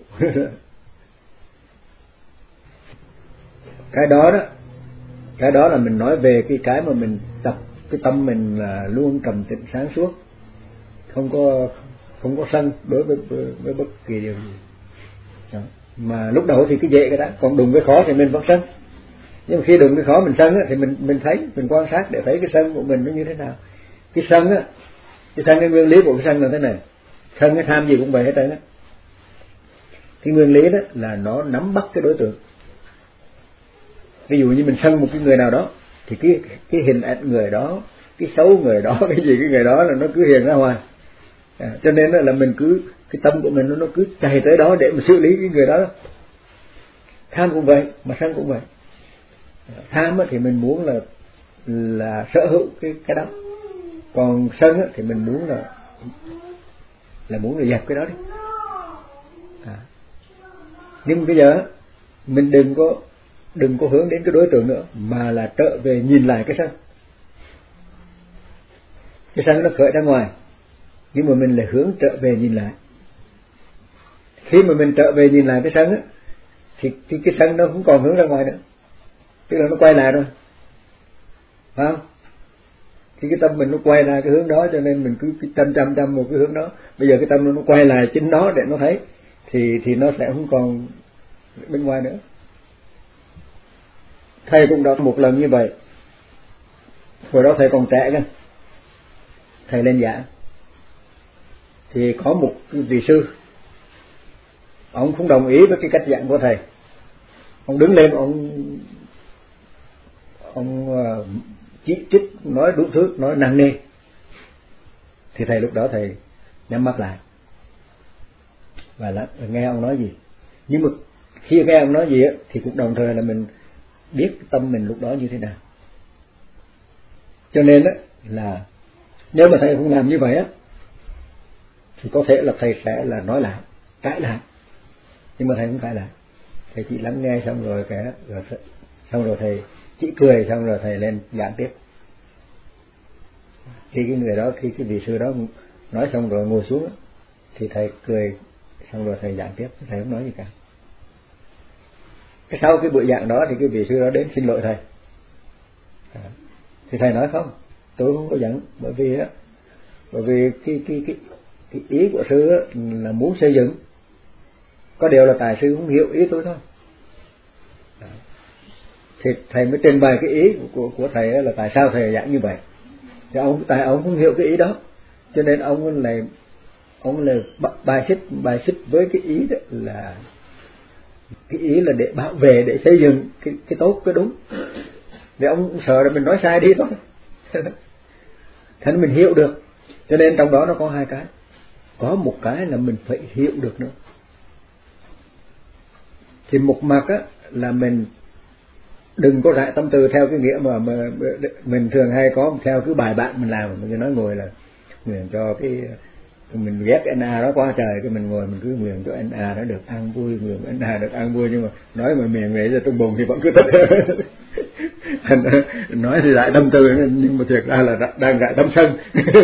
Cái đó đó, cái đó là mình nói về cái cái mà mình tập cái tâm mình là luôn trầm tĩnh sáng suốt, không có không có sân đối với với, với bất kỳ điều gì. Đó. Mà lúc đầu thì cái dễ cái đó, còn đụng cái khó thì mình vẫn sân. Nhưng mà khi đụng cái khó mình sân á, thì mình mình thấy, mình quan sát để thấy cái sân của mình nó như thế nào. Cái sân á, cái sân cái nguyên lý của cái sân là thế này, sân cái tham gì cũng vậy hết trơn á. Cái nguyên lý đó là nó nắm bắt cái đối tượng. Ví dụ như mình sân một cái người nào đó, thì cái cái hình ảnh người đó, cái xấu người đó, cái gì cái người đó là nó cứ hiện ra hoài. À, cho nên là mình cứ cái tâm của mình nó nó cứ chạy tới đó để mà xử lý cái người đó, đó. Tham cũng vậy, mà sân cũng vậy. Tham thì mình muốn là là sở hữu cái cái đó, còn sân thì mình muốn là là muốn là dẹp cái đó đi. Nhưng bây giờ mình đừng có đừng có hướng đến cái đối tượng nữa, mà là trở về nhìn lại cái sân. Cái sân nó khởi ra ngoài, nhưng mà mình lại hướng trở về nhìn lại. Khi mà mình trở về nhìn lại cái sân á, thì, thì cái sân nó không còn hướng ra ngoài nữa, tức là nó quay lại rồi, phải không? Thì cái tâm mình nó quay lại cái hướng đó, cho nên mình cứ chăm chăm chăm một cái hướng đó. Bây giờ cái tâm nó quay lại chính nó để nó thấy, thì thì nó sẽ không còn bên ngoài nữa. Thầy cũng đã một lần như vậy. Hồi đó thầy còn trẻ cơ, thầy lên giảng thì có một vị sư, ông không đồng ý với cái cách giảng của thầy. Ông đứng lên, ông ông chỉ trích, nói đủ thứ, nói nặng nề. Thì thầy lúc đó thầy nhắm mắt lại và là nghe ông nói gì. Nhưng mà khi nghe ông nói gì á, thì cũng đồng thời là mình biết tâm mình lúc đó như thế nào. Cho nên á là nếu mà thầy không làm như vậy á, thì có thể là thầy sẽ là nói lại, cãi lại. Nhưng mà thầy không cãi lại, thầy chỉ lắng nghe xong rồi cái rồi xong rồi thầy chỉ cười, xong rồi thầy lên giảng tiếp. Khi cái người đó, khi cái vị sư đó nói xong rồi ngồi xuống thì thầy cười, xong rồi thầy giảng tiếp, thầy không nói gì cả. Cái sau cái buổi giảng đó thì cái vị sư đó đến xin lỗi thầy. Thì thầy nói không, tôi không có giận, bởi vì á, bởi vì cái cái cái cái ý của sư là muốn xây dựng, có điều là tài sư không hiểu ý tôi thôi. Đó. Thì thầy mới trình bày cái ý của, của, của thầy là tại sao thầy giảng như vậy. Thì ông tại ông không hiểu cái ý đó, cho nên ông lại ông là bài xích bài xích với cái ý đó là cái ý là để bảo vệ, để xây dựng cái cái tốt, cái đúng. Vì ông sợ là mình nói sai đi thôi. Thế nên mình hiểu được. Cho nên trong đó nó có hai cái. Có một cái là mình phải hiểu được nữa. Thì một mặt á là mình đừng có rải tâm từ theo cái nghĩa mà, mà mình thường hay có theo cái bài bạn mình làm. Mình nói ngồi là nguyện cho cái mình ghét anh A đó quá trời, cái mình ngồi mình cứ nguyện cho anh A nó được an vui, nguyện anh A được an vui, nhưng mà nói mà miệng nghĩ ra trong bụng thì vẫn cứ tức. Nói thì lại tâm từ, nhưng mà thiệt ra là đang rải tâm sân.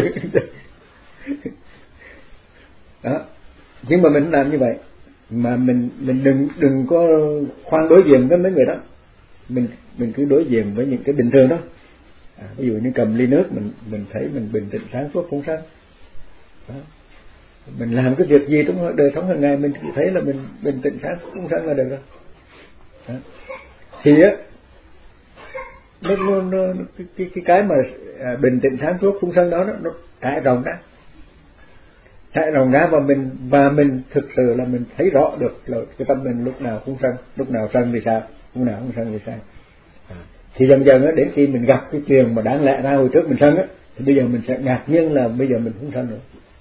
Đó. Nhưng mà mình làm như vậy mà mình mình đừng đừng có khoan đối diện với mấy người đó. Mình mình cứ đối diện với những cái bình thường đó. À, ví dụ như cầm ly nước, mình mình thấy mình bình tĩnh sáng suốt phóng sanh. Đó. Mình làm cái việc gì trong đời sống hàng ngày mình chỉ thấy là mình bình tĩnh sáng suốt phóng sanh là được rồi. Đó. Thì á nó, nó, nó cái, cái cái cái mà à, bình tĩnh sáng suốt phóng sanh đó, nó, nó trải rộng ra, trải rộng ra và mình và mình thực sự là mình thấy rõ được là cái tâm mình lúc nào không sân, lúc nào sân thì sao, lúc nào không sân thì sao. À, thì dần dần á, đến khi mình gặp cái chuyện mà đáng lẽ ra hồi trước mình sân á, thì bây giờ mình sẽ ngạc nhiên là bây giờ mình không sân nữa.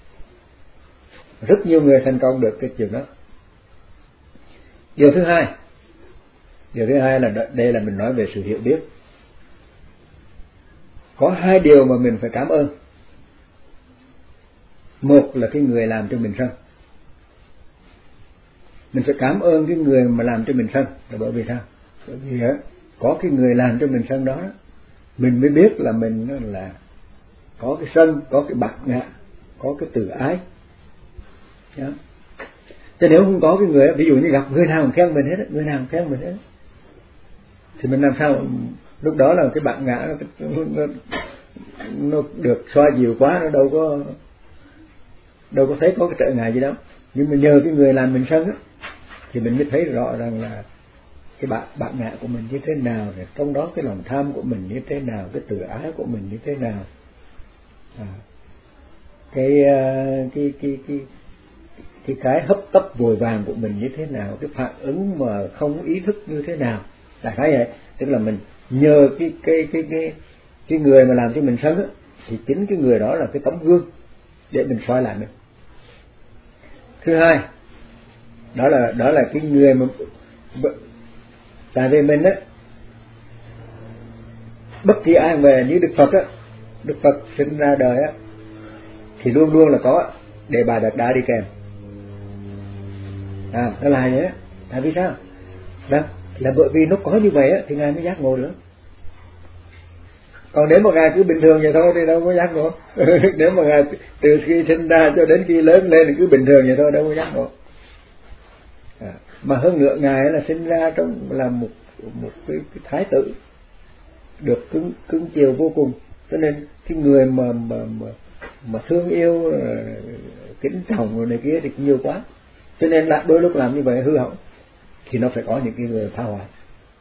Rất nhiều người thành công được cái chuyện đó. Điều thứ hai, điều thứ hai là đây là mình nói về sự hiểu biết. Có hai điều mà mình phải cảm ơn. Một là cái người làm cho mình sân. Mình phải cảm ơn cái người mà làm cho mình sân. Là bởi vì sao? Bởi vì á, có cái người làm cho mình sân đó, mình mới biết là mình là có cái sân, có cái bạc ngạ, có cái từ ái. Đó. Chứ nếu không có cái người, ví dụ như gặp người nào cũng khen mình hết, người nào cũng khen mình hết, thì mình làm sao lúc đó là cái bạc ngạ nó, nó, nó được xoa dịu quá, nó đâu có đâu có thấy có cái trở ngại gì đâu. Nhưng mà nhờ cái người làm mình sân á, thì mình mới thấy rõ rằng là cái bạn bạn ngạ của mình như thế nào, rồi trong đó cái lòng tham của mình như thế nào, cái tự ái của mình như thế nào, à, cái, cái cái cái cái cái hấp tấp vội vàng của mình như thế nào, cái phản ứng mà không ý thức như thế nào. Đại khái vậy. Tức là mình nhờ cái cái cái cái cái người mà làm cho mình sân á, thì chính cái người đó là cái tấm gương để mình soi lại mình. Thứ hai, đó là đó là cái người mà tại vì mình á, bất kỳ ai về như Đức Phật á, Đức Phật sinh ra đời á thì luôn luôn là có đề bà Đạt Đa đi kèm. À, nó là vậy á. Tại vì sao? Đó, là bởi vì nó có như vậy á, thì Ngài mới giác ngộ được. Còn nếu mà Ngài cứ bình thường vậy thôi thì đâu có giác ngộ. Nếu mà Ngài từ khi sinh ra cho đến khi lớn lên thì cứ bình thường vậy thôi, đâu có giác ngộ. À, mà hơn nữa Ngài là sinh ra trong là một một cái, cái thái tử được cứng cứng chiều vô cùng, cho nên cái người mà mà mà, mà thương yêu uh, kính trọng rồi này kia thì nhiều quá, cho nên là đôi lúc làm như vậy hư hỏng thì nó phải có những cái người phá hoại.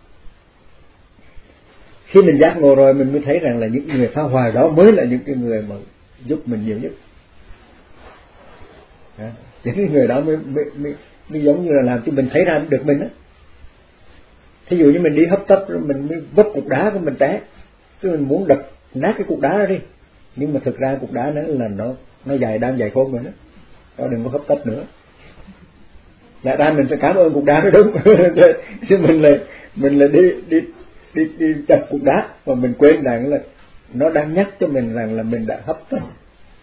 Khi mình giác ngộ rồi mình mới thấy rằng là những người phá hoại đó mới là những cái người mà giúp mình nhiều nhất. À, những cái người đó mới, mới, mới, mới giống như là làm cho mình thấy ra được mình á. Thí dụ như mình đi hấp tấp rồi mình mới vấp cục đá của mình té, chứ mình muốn đập nát cái cục đá đó đi, nhưng mà thực ra cục đá đó là nó nó dài đang dài khôn rồi đó, đó đừng có hấp tấp nữa. Lại ra mình phải cảm ơn cục đá đó đúng, chứ mình là mình là đi đi đi đi đập cục đá mà mình quên rằng là nó đang nhắc cho mình rằng là mình đã hấp tấp.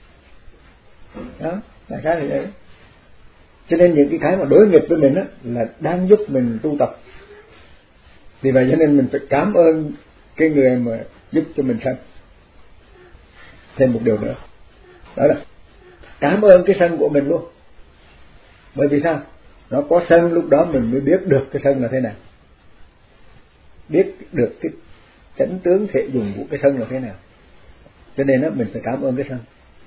Đó, là cái này đấy. Cho nên những cái cái mà đối nghịch với mình á là đang giúp mình tu tập. Vì vậy cho nên mình phải cảm ơn cái người mà giúp cho mình sân. Thêm một điều nữa, đó là cảm ơn cái sân của mình luôn. Bởi vì sao? Nó có sân lúc đó mình mới biết được cái sân là thế nào, biết được cái chánh tướng thể dùng của cái sân là thế nào. Cho nên đó, mình phải cảm ơn cái sân.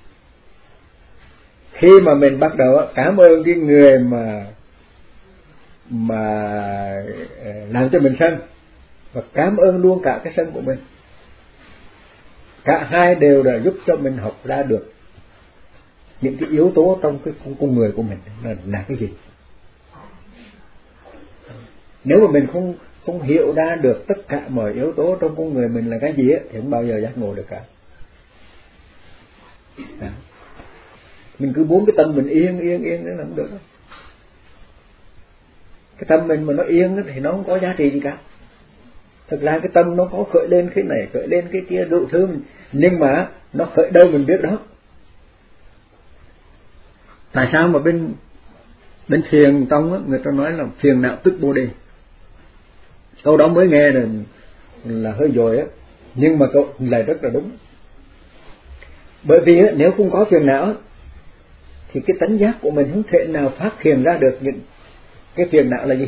Khi mà mình bắt đầu cảm ơn cái người mà mà làm cho mình sân, và cảm ơn luôn cả cái sân của mình, cả hai đều đã giúp cho mình học ra được những cái yếu tố trong cái con người của mình là, là cái gì. Nếu mà mình không không hiểu ra được tất cả mọi yếu tố trong con người mình là cái gì ấy, thì không bao giờ giác ngộ được cả. À, mình cứ muốn cái tâm mình yên yên yên nữa là không được đâu. Cái tâm mình mà nó yên thì nó không có giá trị gì cả. Thực ra cái tâm nó có khởi lên cái này khởi lên cái kia đủ thứ, nhưng mà nó khởi đâu mình biết đó. Tại sao mà bên bên thiền tông á, người ta nói là phiền não tức bồ đề. Câu đó mới nghe là, là hơi dồi á, nhưng mà câu lại rất là đúng. Bởi vì á, nếu không có phiền não thì cái tánh giác của mình không thể nào phát hiện ra được những cái phiền não là gì.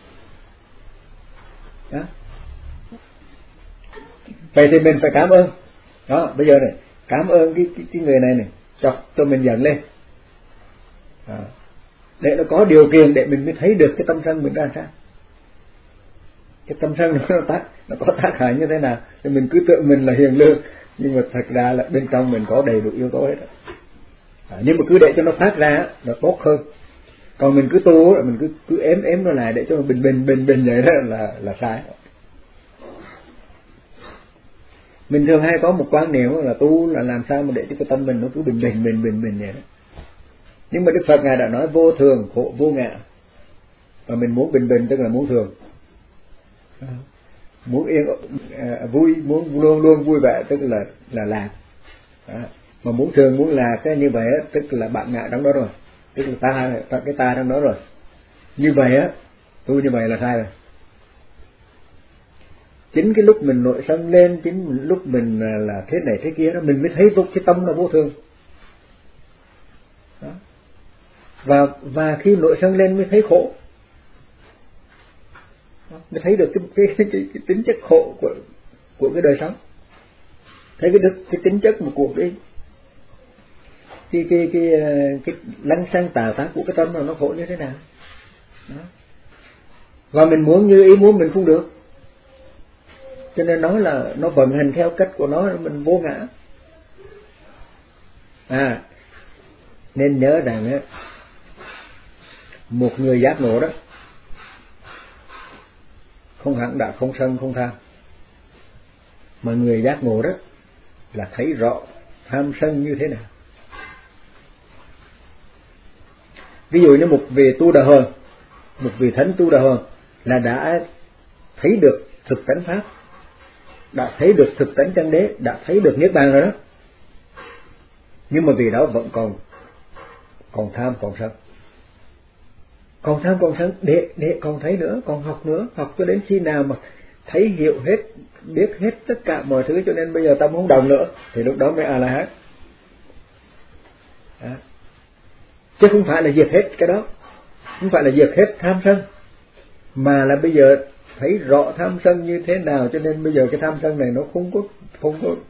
Đó. Vậy thì mình phải cảm ơn. Đó, bây giờ này, cảm ơn cái cái, cái người này này, chọc cho mình giận lên. Đó. Để nó có điều kiện để mình mới thấy được cái tâm sân mình ra sao. Cái tâm sân nó tác, nó có tác hại như thế nào. Thì mình cứ tưởng mình là hiền lương, nhưng mà thật ra là bên trong mình có đầy đủ yếu tố hết đó. À, nhưng mà cứ để cho nó phát ra nó tốt hơn. Còn mình cứ tu mình cứ cứ ém ém nó lại để cho nó bình bình bình bình vậy đó là là sai. Mình thường hay có một quan niệm là tu là làm sao mà để cho cái tâm mình nó cứ bình bình bình bình bình vậy đó. Nhưng mà Đức Phật Ngài đã nói vô thường khổ vô ngã, và mình muốn bình bình tức là muốn thường, muốn yên à, vui, muốn luôn luôn vui vẻ tức là là lạc. Đó. Mà muốn thường muốn lạc cái như vậy á, tức là bạn ngã trong đó rồi, tức là ta cái ta trong đó rồi. Như vậy á, tu như vậy là sai rồi. Chính cái lúc mình nội sân lên, chính lúc mình là thế này thế kia đó, mình mới thấy cái tâm là vô thường. Đó. Và và khi nội sân lên mới thấy khổ, mới thấy được cái cái cái, cái, cái tính chất khổ của của cái đời sống, thấy cái cái, cái tính chất mà của cái cái cái cái cái, cái lăng xăng tà pháp của cái tâm là nó khổ như thế nào. Đó. Và mình muốn như ý muốn mình không được, cho nên nó là nó vận hành theo cách của nó, mình vô ngã. À, nên nhớ rằng á, một người giác ngộ đó không hẳn đã không sân không tham, mà người giác ngộ đó là thấy rõ tham sân như thế nào. Ví dụ như một vị tu đà hoàng, một vị thánh tu đà hoàng là đã thấy được thực tánh pháp, đã thấy được thực tánh chân đế, đã thấy được niết bàn rồi đó, nhưng mà vì đó vẫn còn còn tham còn sân. còn tham còn sân để để còn thấy nữa, còn học nữa, học cho đến khi nào mà thấy hiểu hết, biết hết tất cả mọi thứ, cho nên bây giờ tâm không động nữa, thì lúc đó mới A La Hán. Đó. Chứ không phải là diệt hết cái đó, không phải là diệt hết tham sân, mà là bây giờ thấy rõ tham sân như thế nào, cho nên bây giờ cái tham sân này nó không có không có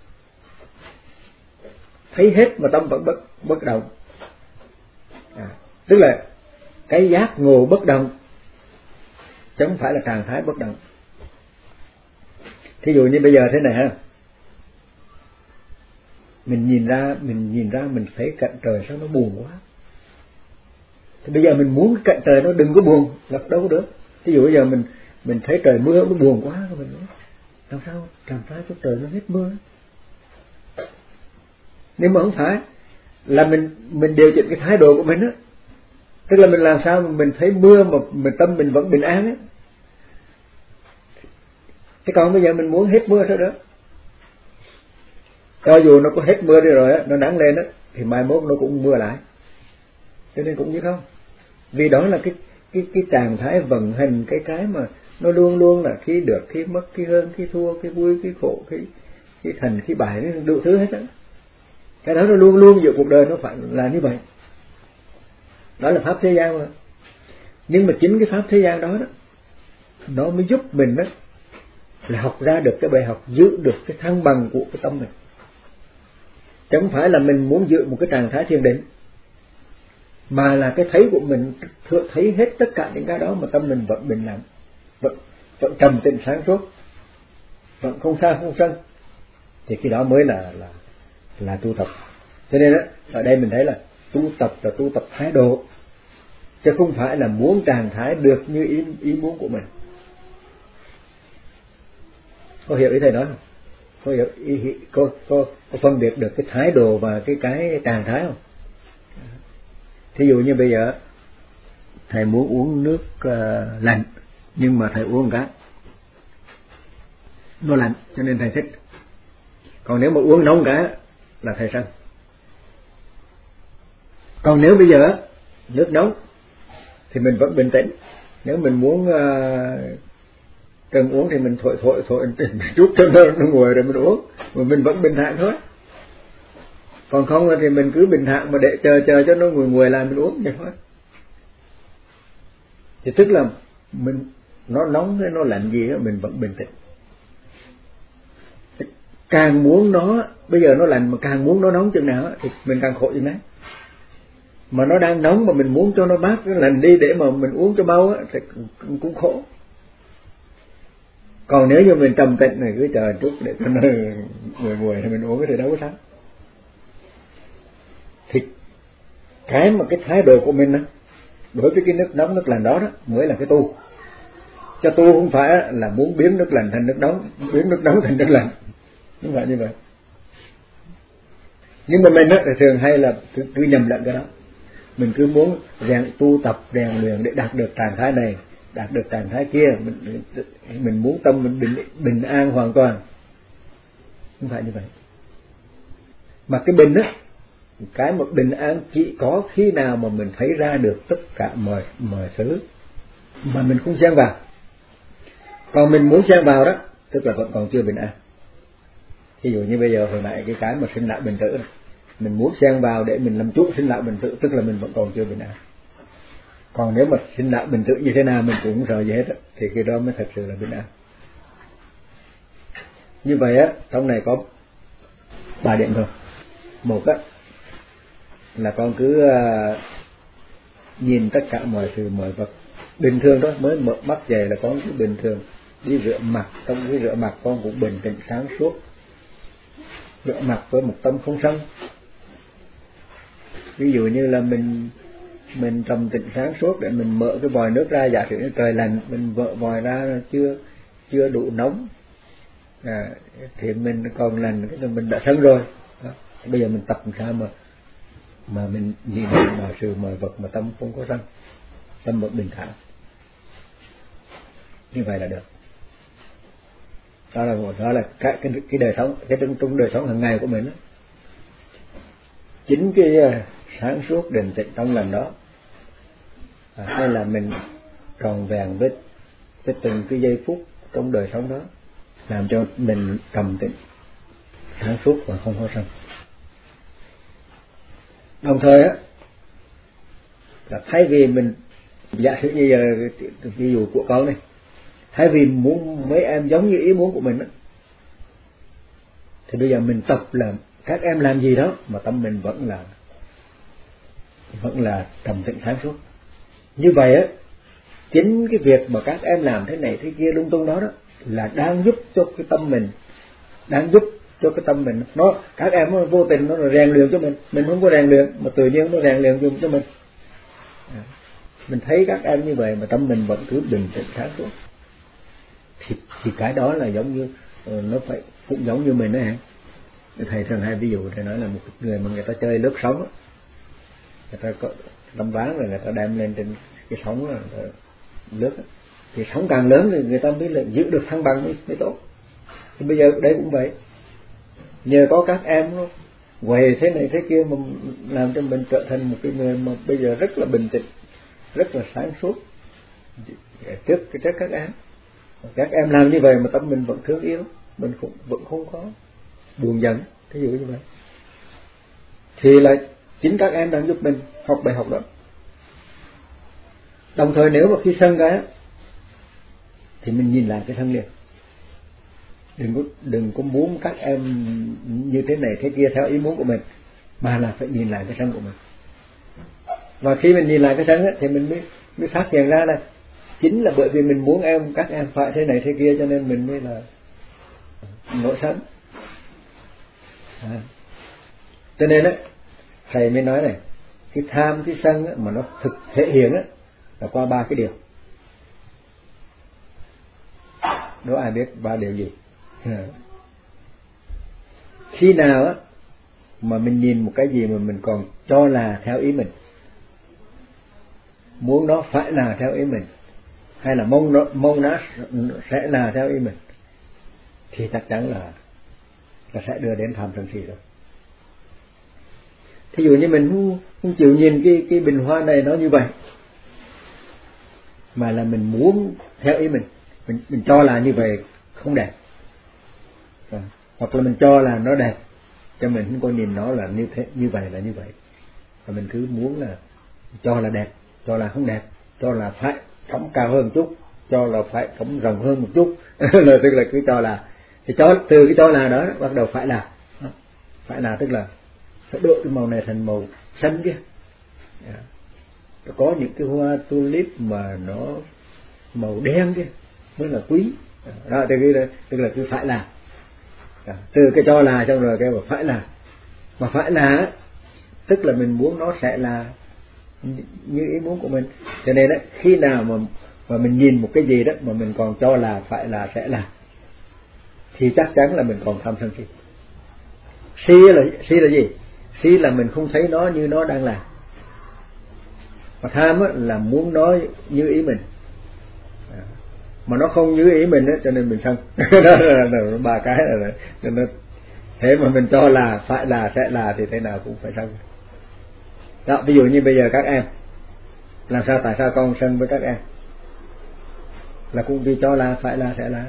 thấy hết mà tâm vẫn bất bất động. À, tức là cái giác ngộ bất động chứ không phải là trạng thái bất động. Thí dụ như bây giờ thế này ha, mình nhìn ra mình nhìn ra mình thấy cạnh trời sao nó buồn quá, thì bây giờ mình muốn cạnh trời nó đừng có buồn là đâu có được. Thí dụ bây giờ mình mình thấy trời mưa nó buồn quá, mình nói làm sao trạng thái của trời nó hết mưa. Nhưng mà không phải là mình mình điều chỉnh cái thái độ của mình á, tức là mình làm sao mà mình thấy mưa mà mình tâm mình vẫn bình an á. Thế còn bây giờ mình muốn hết mưa sao đó, cho dù nó có hết mưa đi rồi á, nó nắng lên á, thì mai mốt nó cũng mưa lại, cho nên cũng như không. Vì đó là cái cái cái trạng thái vận hành, cái cái mà nó luôn luôn là khi được khi mất, khi hơn khi thua, khi vui khi khổ, khi khi thành khi bại, nó đủ thứ hết á. Cái đó nó luôn luôn giữa cuộc đời nó phải là như vậy. Đó là pháp thế gian mà. Nhưng mà chính cái pháp thế gian đó đó, nó mới giúp mình đó là học ra được cái bài học, giữ được cái thăng bằng của cái tâm mình. Chứ không phải là mình muốn giữ một cái trạng thái thiền định, mà là cái thấy của mình thấy hết tất cả những cái đó mà tâm mình vẫn bình lặng, vẫn, vẫn trầm tĩnh sáng suốt, vẫn không xa không sân, thì cái đó mới là là là tu tập. Cho nên đó, ở đây mình thấy là tu tập là tu tập thái độ, chứ không phải là muốn trạng thái được như ý, ý muốn của mình. Có hiểu ý thầy nói không? Có hiểu ý, có, có, có phân biệt được cái thái độ và cái cái trạng thái không? Thí dụ như bây giờ thầy muốn uống nước uh, lạnh, nhưng mà thầy uống một cái nó lạnh cho nên thầy thích. Còn nếu mà uống nóng cái là thầy sân. Còn nếu bây giờ nước nóng thì mình vẫn bình tĩnh. Nếu mình muốn uh, cần uống thì mình thổi thổi thổi chút cho nó, nó nguội rồi mình uống, mà mình vẫn bình thản thôi. Còn không thì mình cứ bình thản mà để chờ chờ cho nó nguội nguội lại mình uống vậy thôi. Thì tức là mình nó nóng hay nó lạnh gì đó mình vẫn bình tĩnh. Càng muốn nó bây giờ nó lạnh mà càng muốn nó nóng chừng nào thì mình càng khổ chừng đấy. Mà nó đang nóng mà mình muốn cho nó mát nó lạnh đi để mà mình uống cho mau á thì cũng khổ. Còn nếu như mình trầm tĩnh này cứ chờ chút để cho nó nguội nguội thì mình uống thì đâu có sao. Thì cái mà cái thái độ của mình đó, đối với cái nước nóng nước lạnh đó, đó mới là cái tu. Cho tu không phải là muốn biến nước lạnh thành nước nóng, biến nước nóng thành nước lạnh, không phải như vậy. Nhưng mà mình đó, thì thường hay là cứ, cứ nhầm lẫn cái đó. Mình cứ muốn rèn tu tập rèn luyện để đạt được trạng thái này, đạt được trạng thái kia, mình mình muốn tâm mình bình bình an hoàn toàn, không phải như vậy. Mà cái bình á, cái một bình an chỉ có khi nào mà mình thấy ra được tất cả mọi mọi thứ mà mình không xen vào. Còn mình muốn xen vào đó, tức là vẫn còn chưa bình an. Ví dụ như bây giờ hồi nãy cái cái mà sinh lão bệnh tử này, mình muốn xen vào để mình làm chủ sinh lão bệnh tử, tức là mình vẫn còn chưa bình an. Còn nếu mà sinh lão bệnh tử như thế nào mình cũng không sợ gì hết, thì cái đó mới thật sự là bình an. Như vậy á, trong này có ba điểm thôi. Một á là con cứ uh, nhìn tất cả mọi thứ mọi vật bình thường đó, mới mở mắt về là con cứ bình thường. Đi rửa mặt, trong cái rửa mặt con cũng bình tĩnh sáng suốt, rửa mặt với một tâm không sân. Ví dụ như là mình mình trầm tĩnh sáng suốt để mình mở cái vòi nước ra, giả sử như trời lạnh mình vợ vòi ra chưa chưa đủ nóng à, thì mình còn lạnh cái mình đã sân rồi đó. Bây giờ mình tập làm sao mà mà mình nhìn mọi sự mọi vật mà tâm không có sân, tâm một bình thản, như vậy là được. Đó là đó là cái cái, cái đời sống, cái trong, trong đời sống hàng ngày của mình đó. Chính cái uh, sáng suốt định tĩnh trong lành đó à, hay là mình tròn vẹn với với từng cái giây phút trong đời sống đó, làm cho mình trầm tĩnh, sáng suốt và không có sân. Đồng thời á, là thay vì mình giả sử như giờ ví dụ của con này, thay vì muốn mấy em giống như ý muốn của mình á, thì bây giờ mình tập làm các em làm gì đó mà tâm mình vẫn là vẫn là trầm tĩnh sáng suốt. Như vậy á, chính cái việc mà các em làm thế này thế kia lung tung đó đó là đang giúp cho cái tâm mình, đang giúp cho cái tâm mình nó, các em nó vô tình nó rèn luyện cho mình, mình không có rèn luyện mà tự nhiên nó rèn luyện dùng cho mình. À, mình thấy các em như vậy mà tâm mình vẫn cứ bình tĩnh sáng suốt, thì thì cái đó là giống như nó phải cũng giống như mình đó hả? Thầy thường hay ví dụ thầy nói là một người mà người ta chơi lướt sóng, người ta có tấm ván rồi người ta đem lên trên cái sóng là lướt, thì sóng càng lớn thì người ta mới là giữ được thăng bằng mới, mới tốt. Thì bây giờ đây cũng vậy, nhờ có các em nó quầy thế này thế kia mà làm cho mình trở thành một cái người mà bây giờ rất là bình tĩnh, rất là sáng suốt trước trước các em. Các em làm như vậy mà tâm mình vẫn thương yêu, mình cũng vẫn không có buồn giận, thí dụ như vậy, thì là chính các em đang giúp mình học bài học đó. Đồng thời nếu mà khi sân cái thì mình nhìn lại cái sân liền, đừng có đừng có muốn các em như thế này thế kia theo ý muốn của mình, mà là phải nhìn lại cái sân của mình. Và khi mình nhìn lại cái sân ấy, thì mình mới mới phát hiện ra là chính là bởi vì mình muốn em các em phải thế này thế kia cho nên mình mới là nổi sân. À, cho nên á, thầy mới nói này, cái tham cái sân á, mà nó thực thể hiện á, là qua ba cái điều. Đố ai biết ba điều gì? À, khi nào á mà mình nhìn một cái gì mà mình còn cho là theo ý mình, muốn nó phải là theo ý mình, hay là mong nó mong nó sẽ là theo ý mình, thì chắc chắn là là sẽ đưa đến tham sân si rồi. Thí dụ như mình không, không chịu nhìn cái cái bình hoa này nó như vậy, mà là mình muốn theo ý mình, mình mình cho là như vậy không đẹp, à, hoặc là mình cho là nó đẹp, cho mình không có nhìn nó là như thế, như vậy là như vậy, và mình cứ muốn là cho là đẹp, cho là không đẹp, cho là phải cắm cao hơn một chút, cho là phải cắm rộng hơn một chút, là tức là cứ cho là, thì cho từ cái cho là đó bắt đầu phải là, phải là tức là phải đổi cái màu này thành màu xanh kia. Yeah. Có những cái hoa tulip mà nó màu đen kia mới là quý. Đó, tức là, tức là cứ phải là. À, từ cái cho là xong rồi cái mà phải là. Mà phải là tức là mình muốn nó sẽ là như ý muốn của mình. Cho nên đó, khi nào mà mà mình nhìn một cái gì đó mà mình còn cho là phải là sẽ là, thì chắc chắn là mình còn tham sân si. Si là si là gì? Si là mình không thấy nó như nó đang là. Mà tham á, là muốn nó như ý mình, à, mà nó không như ý mình á, cho nên mình sân. Đó là, là ba cái là, là, là thế mà mình cho là phải là sẽ là thì thế nào cũng phải sân. Đó, ví dụ như bây giờ các em làm sao, tại sao con sân với các em? Là cũng vì cho là phải là sẽ là,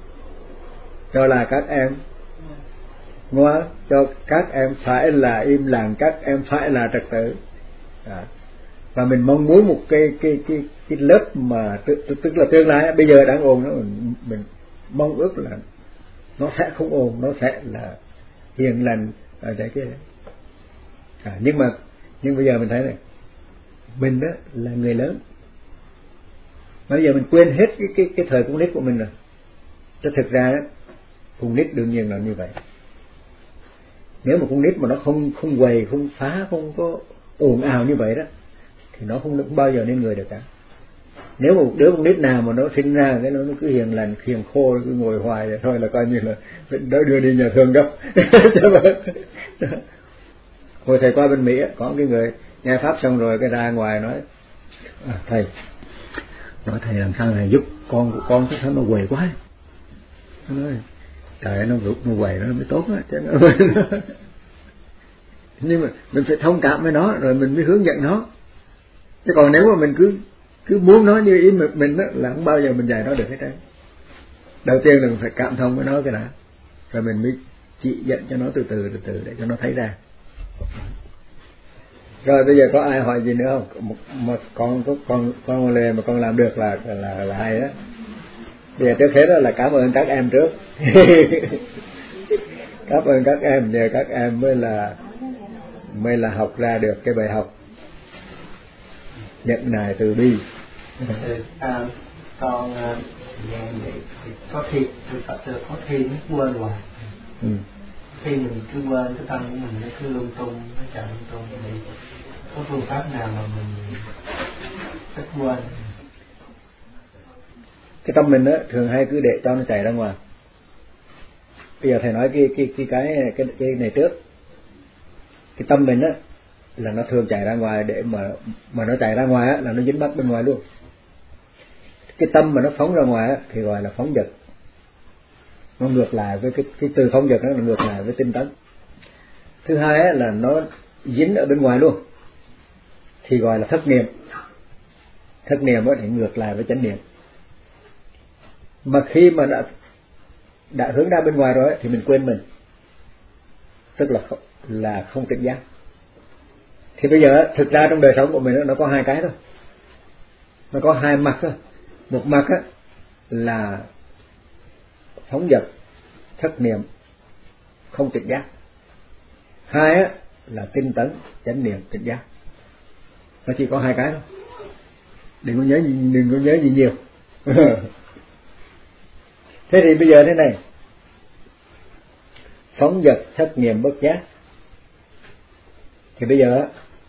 cho là các em ngoan, cho các em phải là im lặng, các em phải là trật tự. Đó. Và mình mong muốn một cái cái cái cái lớp mà tức, tức là tương lai bây giờ đang ồn nó, mình, mình mong ước là nó sẽ không ồn, nó sẽ là hiền lành ở đấy kia. À, nhưng mà nhưng bây giờ mình thấy này, mình đó là người lớn, bây giờ mình quên hết cái cái cái thời con nít của mình rồi. Chứ thực ra đó, con nít đương nhiên là như vậy. Nếu mà con nít mà nó không không quầy, không phá, không có ồn ào như vậy đó, thì nó không, không bao giờ nên người được cả. Nếu mà một đứa con nít nào mà nó sinh ra cái nó, nó cứ hiền lành, hiền khô, cứ ngồi hoài vậy thôi là coi như là đỡ đưa đi nhà thương gấp. Hồi thầy qua bên Mỹ có cái người nghe pháp xong rồi cái ra ngoài nói, à, thầy nói thầy làm sao này giúp con của con, cái sao nó quầy quá. Nó nói trời, nó rụt nó quầy nó mới tốt á. Nhưng mà mình phải thông cảm với nó rồi mình mới hướng dẫn nó. Chứ còn nếu mà mình cứ cứ muốn nói như ý mình, mình đó, là không bao giờ mình dạy nó được hết trơn. Đầu tiên là mình phải cảm thông với nó cái đã, rồi mình mới chỉ dẫn cho nó từ từ từ từ để cho nó thấy ra. Rồi bây giờ có ai hỏi gì nữa không? Mà con có con con lề mà con làm được là là là hay đó. Bây giờ trước hết đó là cảm ơn các em trước. Cảm ơn các em, nhờ các em mới là mới là học ra được cái bài học nhận nài từ bi. À, con nghe vậy có khi tôi Phật tôi có khi nó quên hoài. Ừ. Khi mình cứ quên cái tâm của mình nó cứ lung tung, nó chạy lung tung, thì có phương pháp nào mà mình ít quên? Cái tâm mình á thường hay cứ để cho nó chạy ra ngoài. Bây giờ thầy nói cái cái cái cái cái, cái này trước. Cái tâm mình á là nó thường chạy ra ngoài, để mà mà nó chạy ra ngoài á là nó dính mắc bên ngoài luôn. Cái tâm mà nó phóng ra ngoài á thì gọi là phóng dật. Nó ngược lại với cái cái từ phóng dật đó, nó ngược lại với tinh tấn. Thứ hai á là nó dính ở bên ngoài luôn thì gọi là thất niệm. Thất niệm á thì ngược lại với chánh niệm. Mà khi mà đã đã hướng ra bên ngoài rồi ấy, thì mình quên mình, tức là không, là không tỉnh giác. Thì bây giờ thực ra trong đời sống của mình nó có hai cái thôi, nó có hai mặt thôi. Một mặt á là phóng dật, thất niệm, không tỉnh giác. Hai á là tinh tấn, chánh niệm, tỉnh giác. Nó chỉ có hai cái thôi, đừng có nhớ đừng có nhớ gì nhiều. Thế thì bây giờ thế này, phóng dật, thất niệm, bất giác, thì bây giờ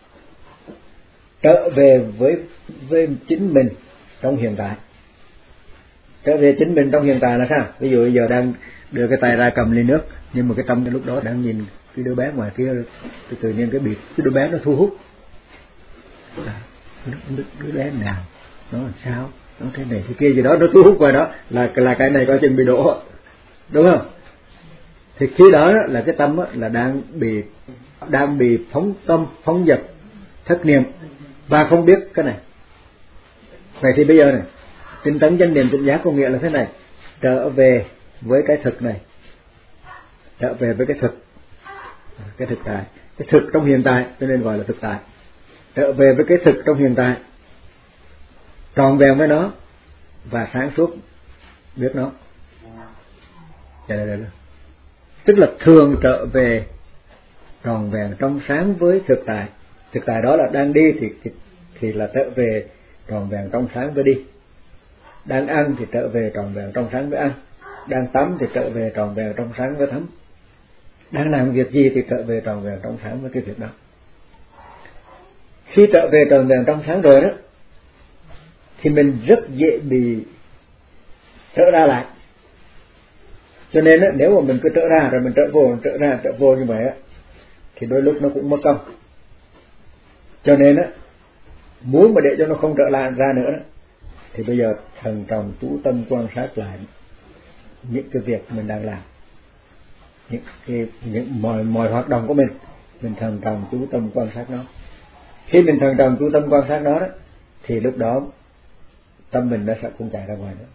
trở về với với chính mình trong hiện tại. Trở về chính mình trong hiện tại là sao? Ví dụ bây giờ đang đưa cái tay ra cầm ly nước, nhưng mà cái tâm cái lúc đó đang nhìn cái đứa bé ngoài kia, tự, tự nhiên cái bị cái đứa bé nó thu hút. À, đứa, đứa bé nào nó làm sao, nó thế này thế kia gì đó, nó thu hút vào đó là là cái này coi chừng bị đổ, đúng không? Thì khi đó là cái tâm là đang bị đang bị phóng tâm, phóng dật, thất niệm và không biết cái này. Vậy thì bây giờ này, tinh tấn, chánh niệm, tỉnh giác có nghĩa là thế này: trở về với cái thực này, trở về với cái thực, cái thực tại, cái thực trong hiện tại, cho nên gọi là thực tại. Trở về với cái thực trong hiện tại, tròn vẹn với nó và sáng suốt biết nó. Đây, đây, đây. Tức là thường trở về tròn vẹn trong sáng với thực tại. Thực tại đó là đang đi thì, thì thì là trở về tròn vẹn trong sáng với đi. Đang ăn thì trở về tròn vẹn trong sáng với ăn. Đang tắm thì trở về tròn vẹn trong sáng với tắm. Đang làm việc gì thì trở về tròn vẹn trong sáng với cái việc đó. Khi trở về tròn vẹn trong sáng rồi đó, thì mình rất dễ bị trở ra lại. Cho nên đó, nếu mà mình cứ trở ra rồi mình trở vô, trở ra trở vô như vậy á, thì đôi lúc nó cũng mất công. Cho nên á, muốn mà để cho nó không trở lại ra nữa đó, thì bây giờ thần trọng chú tâm quan sát lại những cái việc mình đang làm, những cái những mọi mọi hoạt động của mình, mình thần trọng chú tâm quan sát nó. Khi mình thần trọng chú tâm quan sát nó đó, thì lúc đó tâm mình nó sẽ không chạy ra ngoài nữa.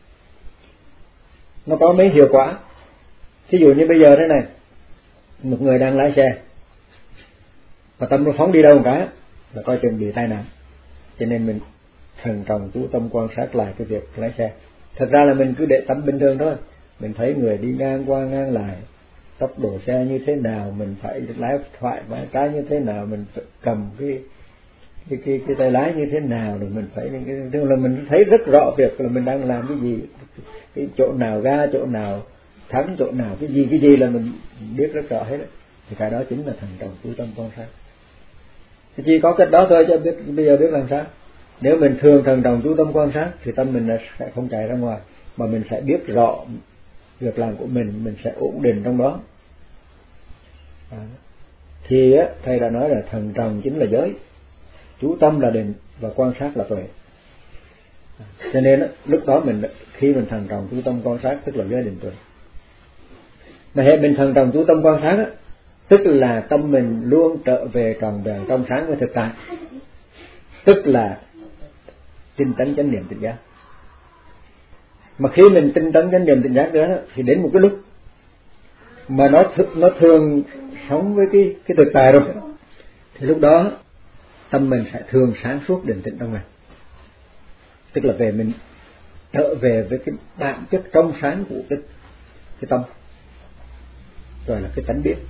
Nó có mấy hiệu quả. Thí dụ như bây giờ thế này, một người đang lái xe và tâm nó phóng đi đâu một cái là coi chừng bị tai nạn. Cho nên mình thần trọng chú tâm quan sát lại cái việc lái xe. Thật ra là mình cứ để tâm bình thường thôi. Mình thấy người đi ngang qua ngang lại, tốc độ xe như thế nào, mình phải lái phải lái trái như thế nào, mình phải cầm cái cái cái cái tay lái như thế nào, rồi mình phải cái là mình thấy rất rõ việc là mình đang làm cái gì, cái chỗ nào ga, chỗ nào thắng, chỗ nào cái gì cái gì là mình biết rất rõ hết đấy. Thì cái đó chính là thần trọng chú tâm quan sát. Thì chỉ có cách đó thôi, chứ biết bây giờ biết làm sao. Nếu mình thường thần trọng chú tâm quan sát thì tâm mình sẽ không chạy ra ngoài, mà mình sẽ biết rõ việc làm của mình, mình sẽ ổn định trong đó. À, thì á, thầy đã nói là thần trọng chính là giới, chú tâm là định và quan sát là tuệ. À, cho nên á, lúc đó mình khi mình thần trọng chú tâm quan sát tức là giới định tuệ. Mà hệ mình thần trọng chú tâm quan sát á, tức là tâm mình luôn trở về tròn vẹn trong sáng với thực tại. Tức là tinh tấn chánh niệm tỉnh giác. Mà khi mình tinh tấn chánh niệm tỉnh giác đó thì đến một cái lúc mà nó th- nó thường sống với cái cái thực tại rồi, thì lúc đó tâm mình sẽ thường sáng suốt định tĩnh trong mình. Tức là về mình trở về với cái bản chất trong sáng của cái cái tâm, gọi là cái tánh biết.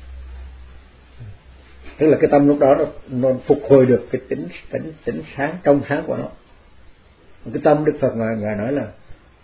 Tức là cái tâm lúc đó nó, nó phục hồi được cái tính tính tính sáng trong sáng của nó. Cái tâm Đức Phật ngài, ngài nói là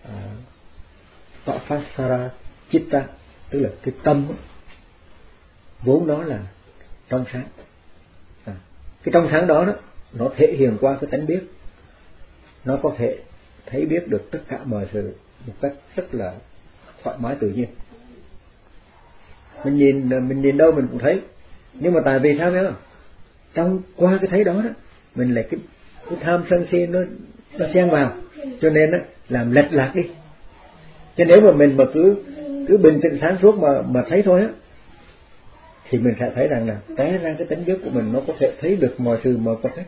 Tapasara Chitta, tức là cái tâm đó, vốn nó là trong sáng. À, cái trong sáng đó, đó nó thể hiện qua cái tánh biết, nó có thể thấy biết được tất cả mọi sự một cách rất là thoải mái tự nhiên. Mình nhìn mình nhìn đâu mình cũng thấy, nhưng mà tại vì sao nhá, trong qua cái thấy đó đó mình lại cái, cái tham sân si nó nó xen vào, cho nên đó, làm lệch lạc đi. Chứ nếu mà mình mà cứ cứ bình tĩnh sáng suốt mà mà thấy thôi á, thì mình sẽ thấy rằng là té ra cái tính biết của mình nó có thể thấy được mọi sự mà có thể.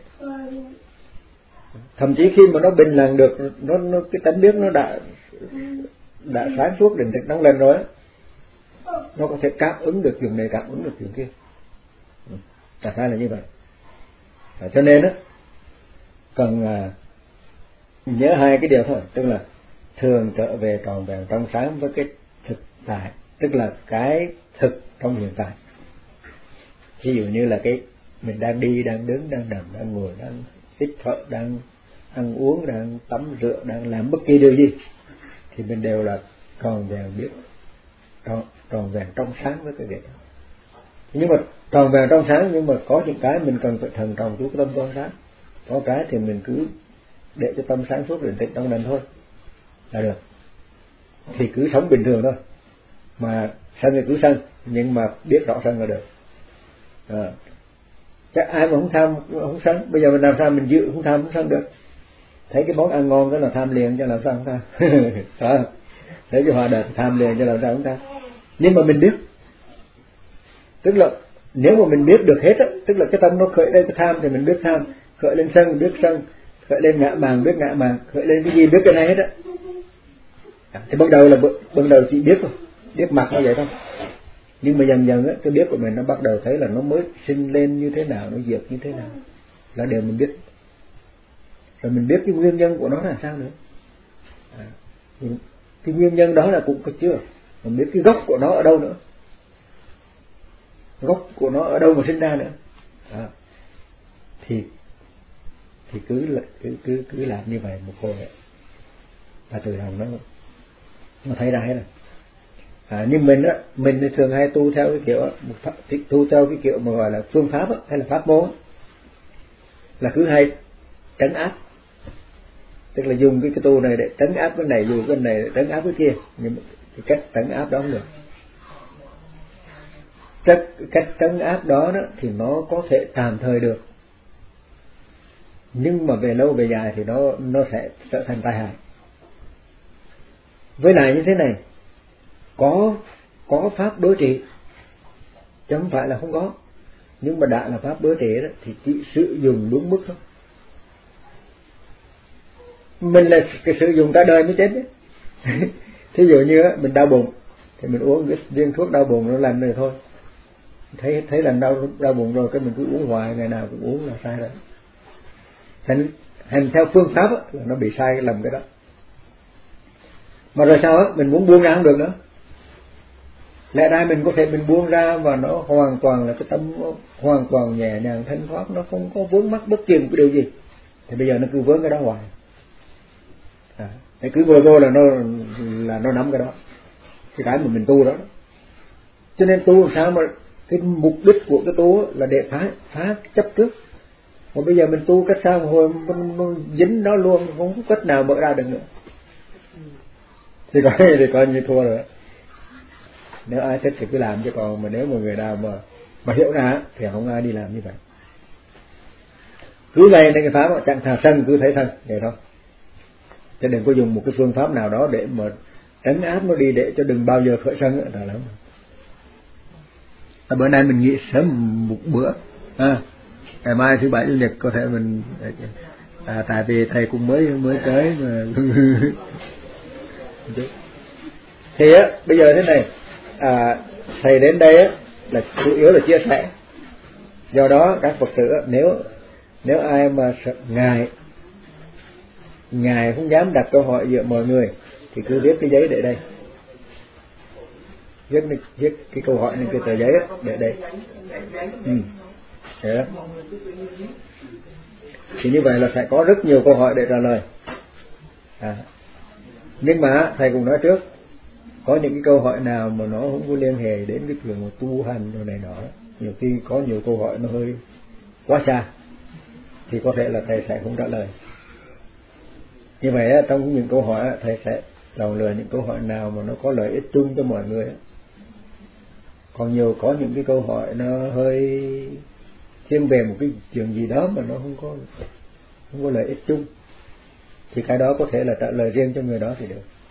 Thậm chí khi mà nó bình lặng được, nó, nó cái tánh biết nó đã đã sáng suốt định tĩnh trong lần rồi á, nó có thể cảm ứng được chuyện này, cảm ứng được chuyện kia. Tại sao là như vậy? À, cho nên á cần à, nhớ hai cái điều thôi, tức là thường trở về tròn vẹn trong sáng với cái thực tại, tức là cái thực trong hiện tại. Ví dụ như là cái mình đang đi, đang đứng, đang nằm, đang ngồi, đang hít thở, đang ăn uống, đang tắm rửa, đang làm bất kỳ điều gì, thì mình đều là tròn vẹn biết, tròn, tròn vẹn trong sáng với cái việc đó. Nhưng mà tròn vẹn trong sáng, nhưng mà có những cái mình cần phải thần trọng chú tâm trong sáng. Có cái thì mình cứ để cho tâm sáng suốt định tĩnh trong mình thôi là được, thì cứ sống bình thường thôi. Mà sân thì cứ sân, nhưng mà biết rõ sân là được. À, chắc ai mà không tham không sân, bây giờ mình làm sao mình giữ không tham không sân được? Thấy cái món ăn ngon cái là tham liền, cho làm sao không tham? À, thấy cái hòa đẹp tham liền, cho làm sao không tham? Nhưng mà mình biết, tức là nếu mà mình biết được hết á, tức là cái tâm nó khởi lên cái tham thì mình biết tham, khởi lên sân biết sân, khởi lên ngã màng biết ngã màng, khởi lên cái gì biết cái này hết á. À, thì bắt đầu là bắt đầu chỉ biết thôi, biết mặt nó vậy thôi. Nhưng mà dần dần á, cái biết của mình nó bắt đầu thấy là nó mới sinh lên như thế nào, nó diệt như thế nào, là đều mình biết. Rồi mình biết cái nguyên nhân của nó là sao nữa. À, cái nguyên nhân đó là cũng có chưa, mình biết cái gốc của nó ở đâu nữa, gốc của nó ở đâu mà sinh ra nữa. À, thì thì cứ cứ cứ cứ làm như vậy một hồi và từ đầu nó nó thấy ra hết rồi. À, nhưng mình á, mình thì thường hay tu theo cái kiểu một pháp, tu theo cái kiểu mà gọi là phương pháp á, hay là pháp môn á, là cứ hay trấn áp, tức là dùng cái, cái tu này để trấn áp cái này, dùng cái này để trấn áp cái kia, nhưng cái cách trấn áp đó không được. Cách, cách trấn áp đó, đó thì nó có thể tạm thời được, nhưng mà về lâu về dài thì nó nó sẽ trở thành tai hại. Với lại như thế này, có có pháp đối trị, chứ không phải là không có, nhưng mà đã là pháp đối trị đó thì chỉ sử dụng đúng mức thôi. Mình là cái sử dụng cả đời mới chết đấy. Thí dụ như mình đau bụng thì mình uống cái viên thuốc đau bụng nó lành rồi thôi, thấy thấy là đau đau bụng rồi cái mình cứ uống hoài, ngày nào cũng uống là sai rồi. Hành hành theo phương pháp á, là nó bị sai lầm cái đó. Mà rồi sao á, mình muốn buông ra không được nữa. Lẽ ra mình có thể mình buông ra và nó hoàn toàn là cái tâm hoàn toàn nhẹ nhàng thanh thoát, nó không có vướng mắc bất kỳ một cái điều gì. Thì bây giờ nó cứ vướng cái đó hoài. À, thì cứ ngồi vô là nó là nó nắm cái đó, cái cái mà mình tu đó. Cho nên tu làm sao mà cái mục đích của cái tu là để phá phá chấp trước. Mà bây giờ mình tu cách sao mà hồi mình, mình dính nó luôn, không có cách nào mở ra được nữa, thì coi thì coi như thua rồi. Nếu ai thích thì cứ làm, chứ còn mà nếu mà người nào mà mà hiểu ra thì không ai đi làm như vậy. Cứ ngay đến cái pháp chẳng thà sân cứ thấy thân vậy thôi, chứ đừng có dùng một cái phương pháp nào đó để mà trấn áp nó đi, để cho đừng bao giờ khởi sân nữa là lắm. À, bữa nay mình nghỉ sớm một bữa, à, ngày mai thứ bảy chủ nhật có thể mình À, tại vì thầy cũng mới mới tới mà. Thì á, bây giờ thế này, à, thầy đến đây á là chủ yếu là chia sẻ. Do đó các Phật tử nếu nếu ai mà ngài ngài không dám đặt câu hỏi giữa mọi người thì cứ viết cái giấy để đây, viết viết cái câu hỏi lên cái tờ giấy đó, để đây. Ừ. Đó. Thì như vậy là sẽ có rất nhiều câu hỏi để trả lời. À. Nhưng mà thầy cũng nói trước, có những cái câu hỏi nào mà nó không có liên hệ đến cái chuyện mà tu hành rồi này nọ, nhiều khi có nhiều câu hỏi nó hơi quá xa thì có thể là thầy sẽ không trả lời. Như vậy á, trong những câu hỏi á, thầy sẽ chọn lựa những câu hỏi nào mà nó có lợi ích chung cho mọi người á. Còn nhiều có những cái câu hỏi nó hơi thiên về một cái chuyện gì đó mà nó không có không có lợi ích chung thì cái đó có thể là trả lời riêng cho người đó thì được.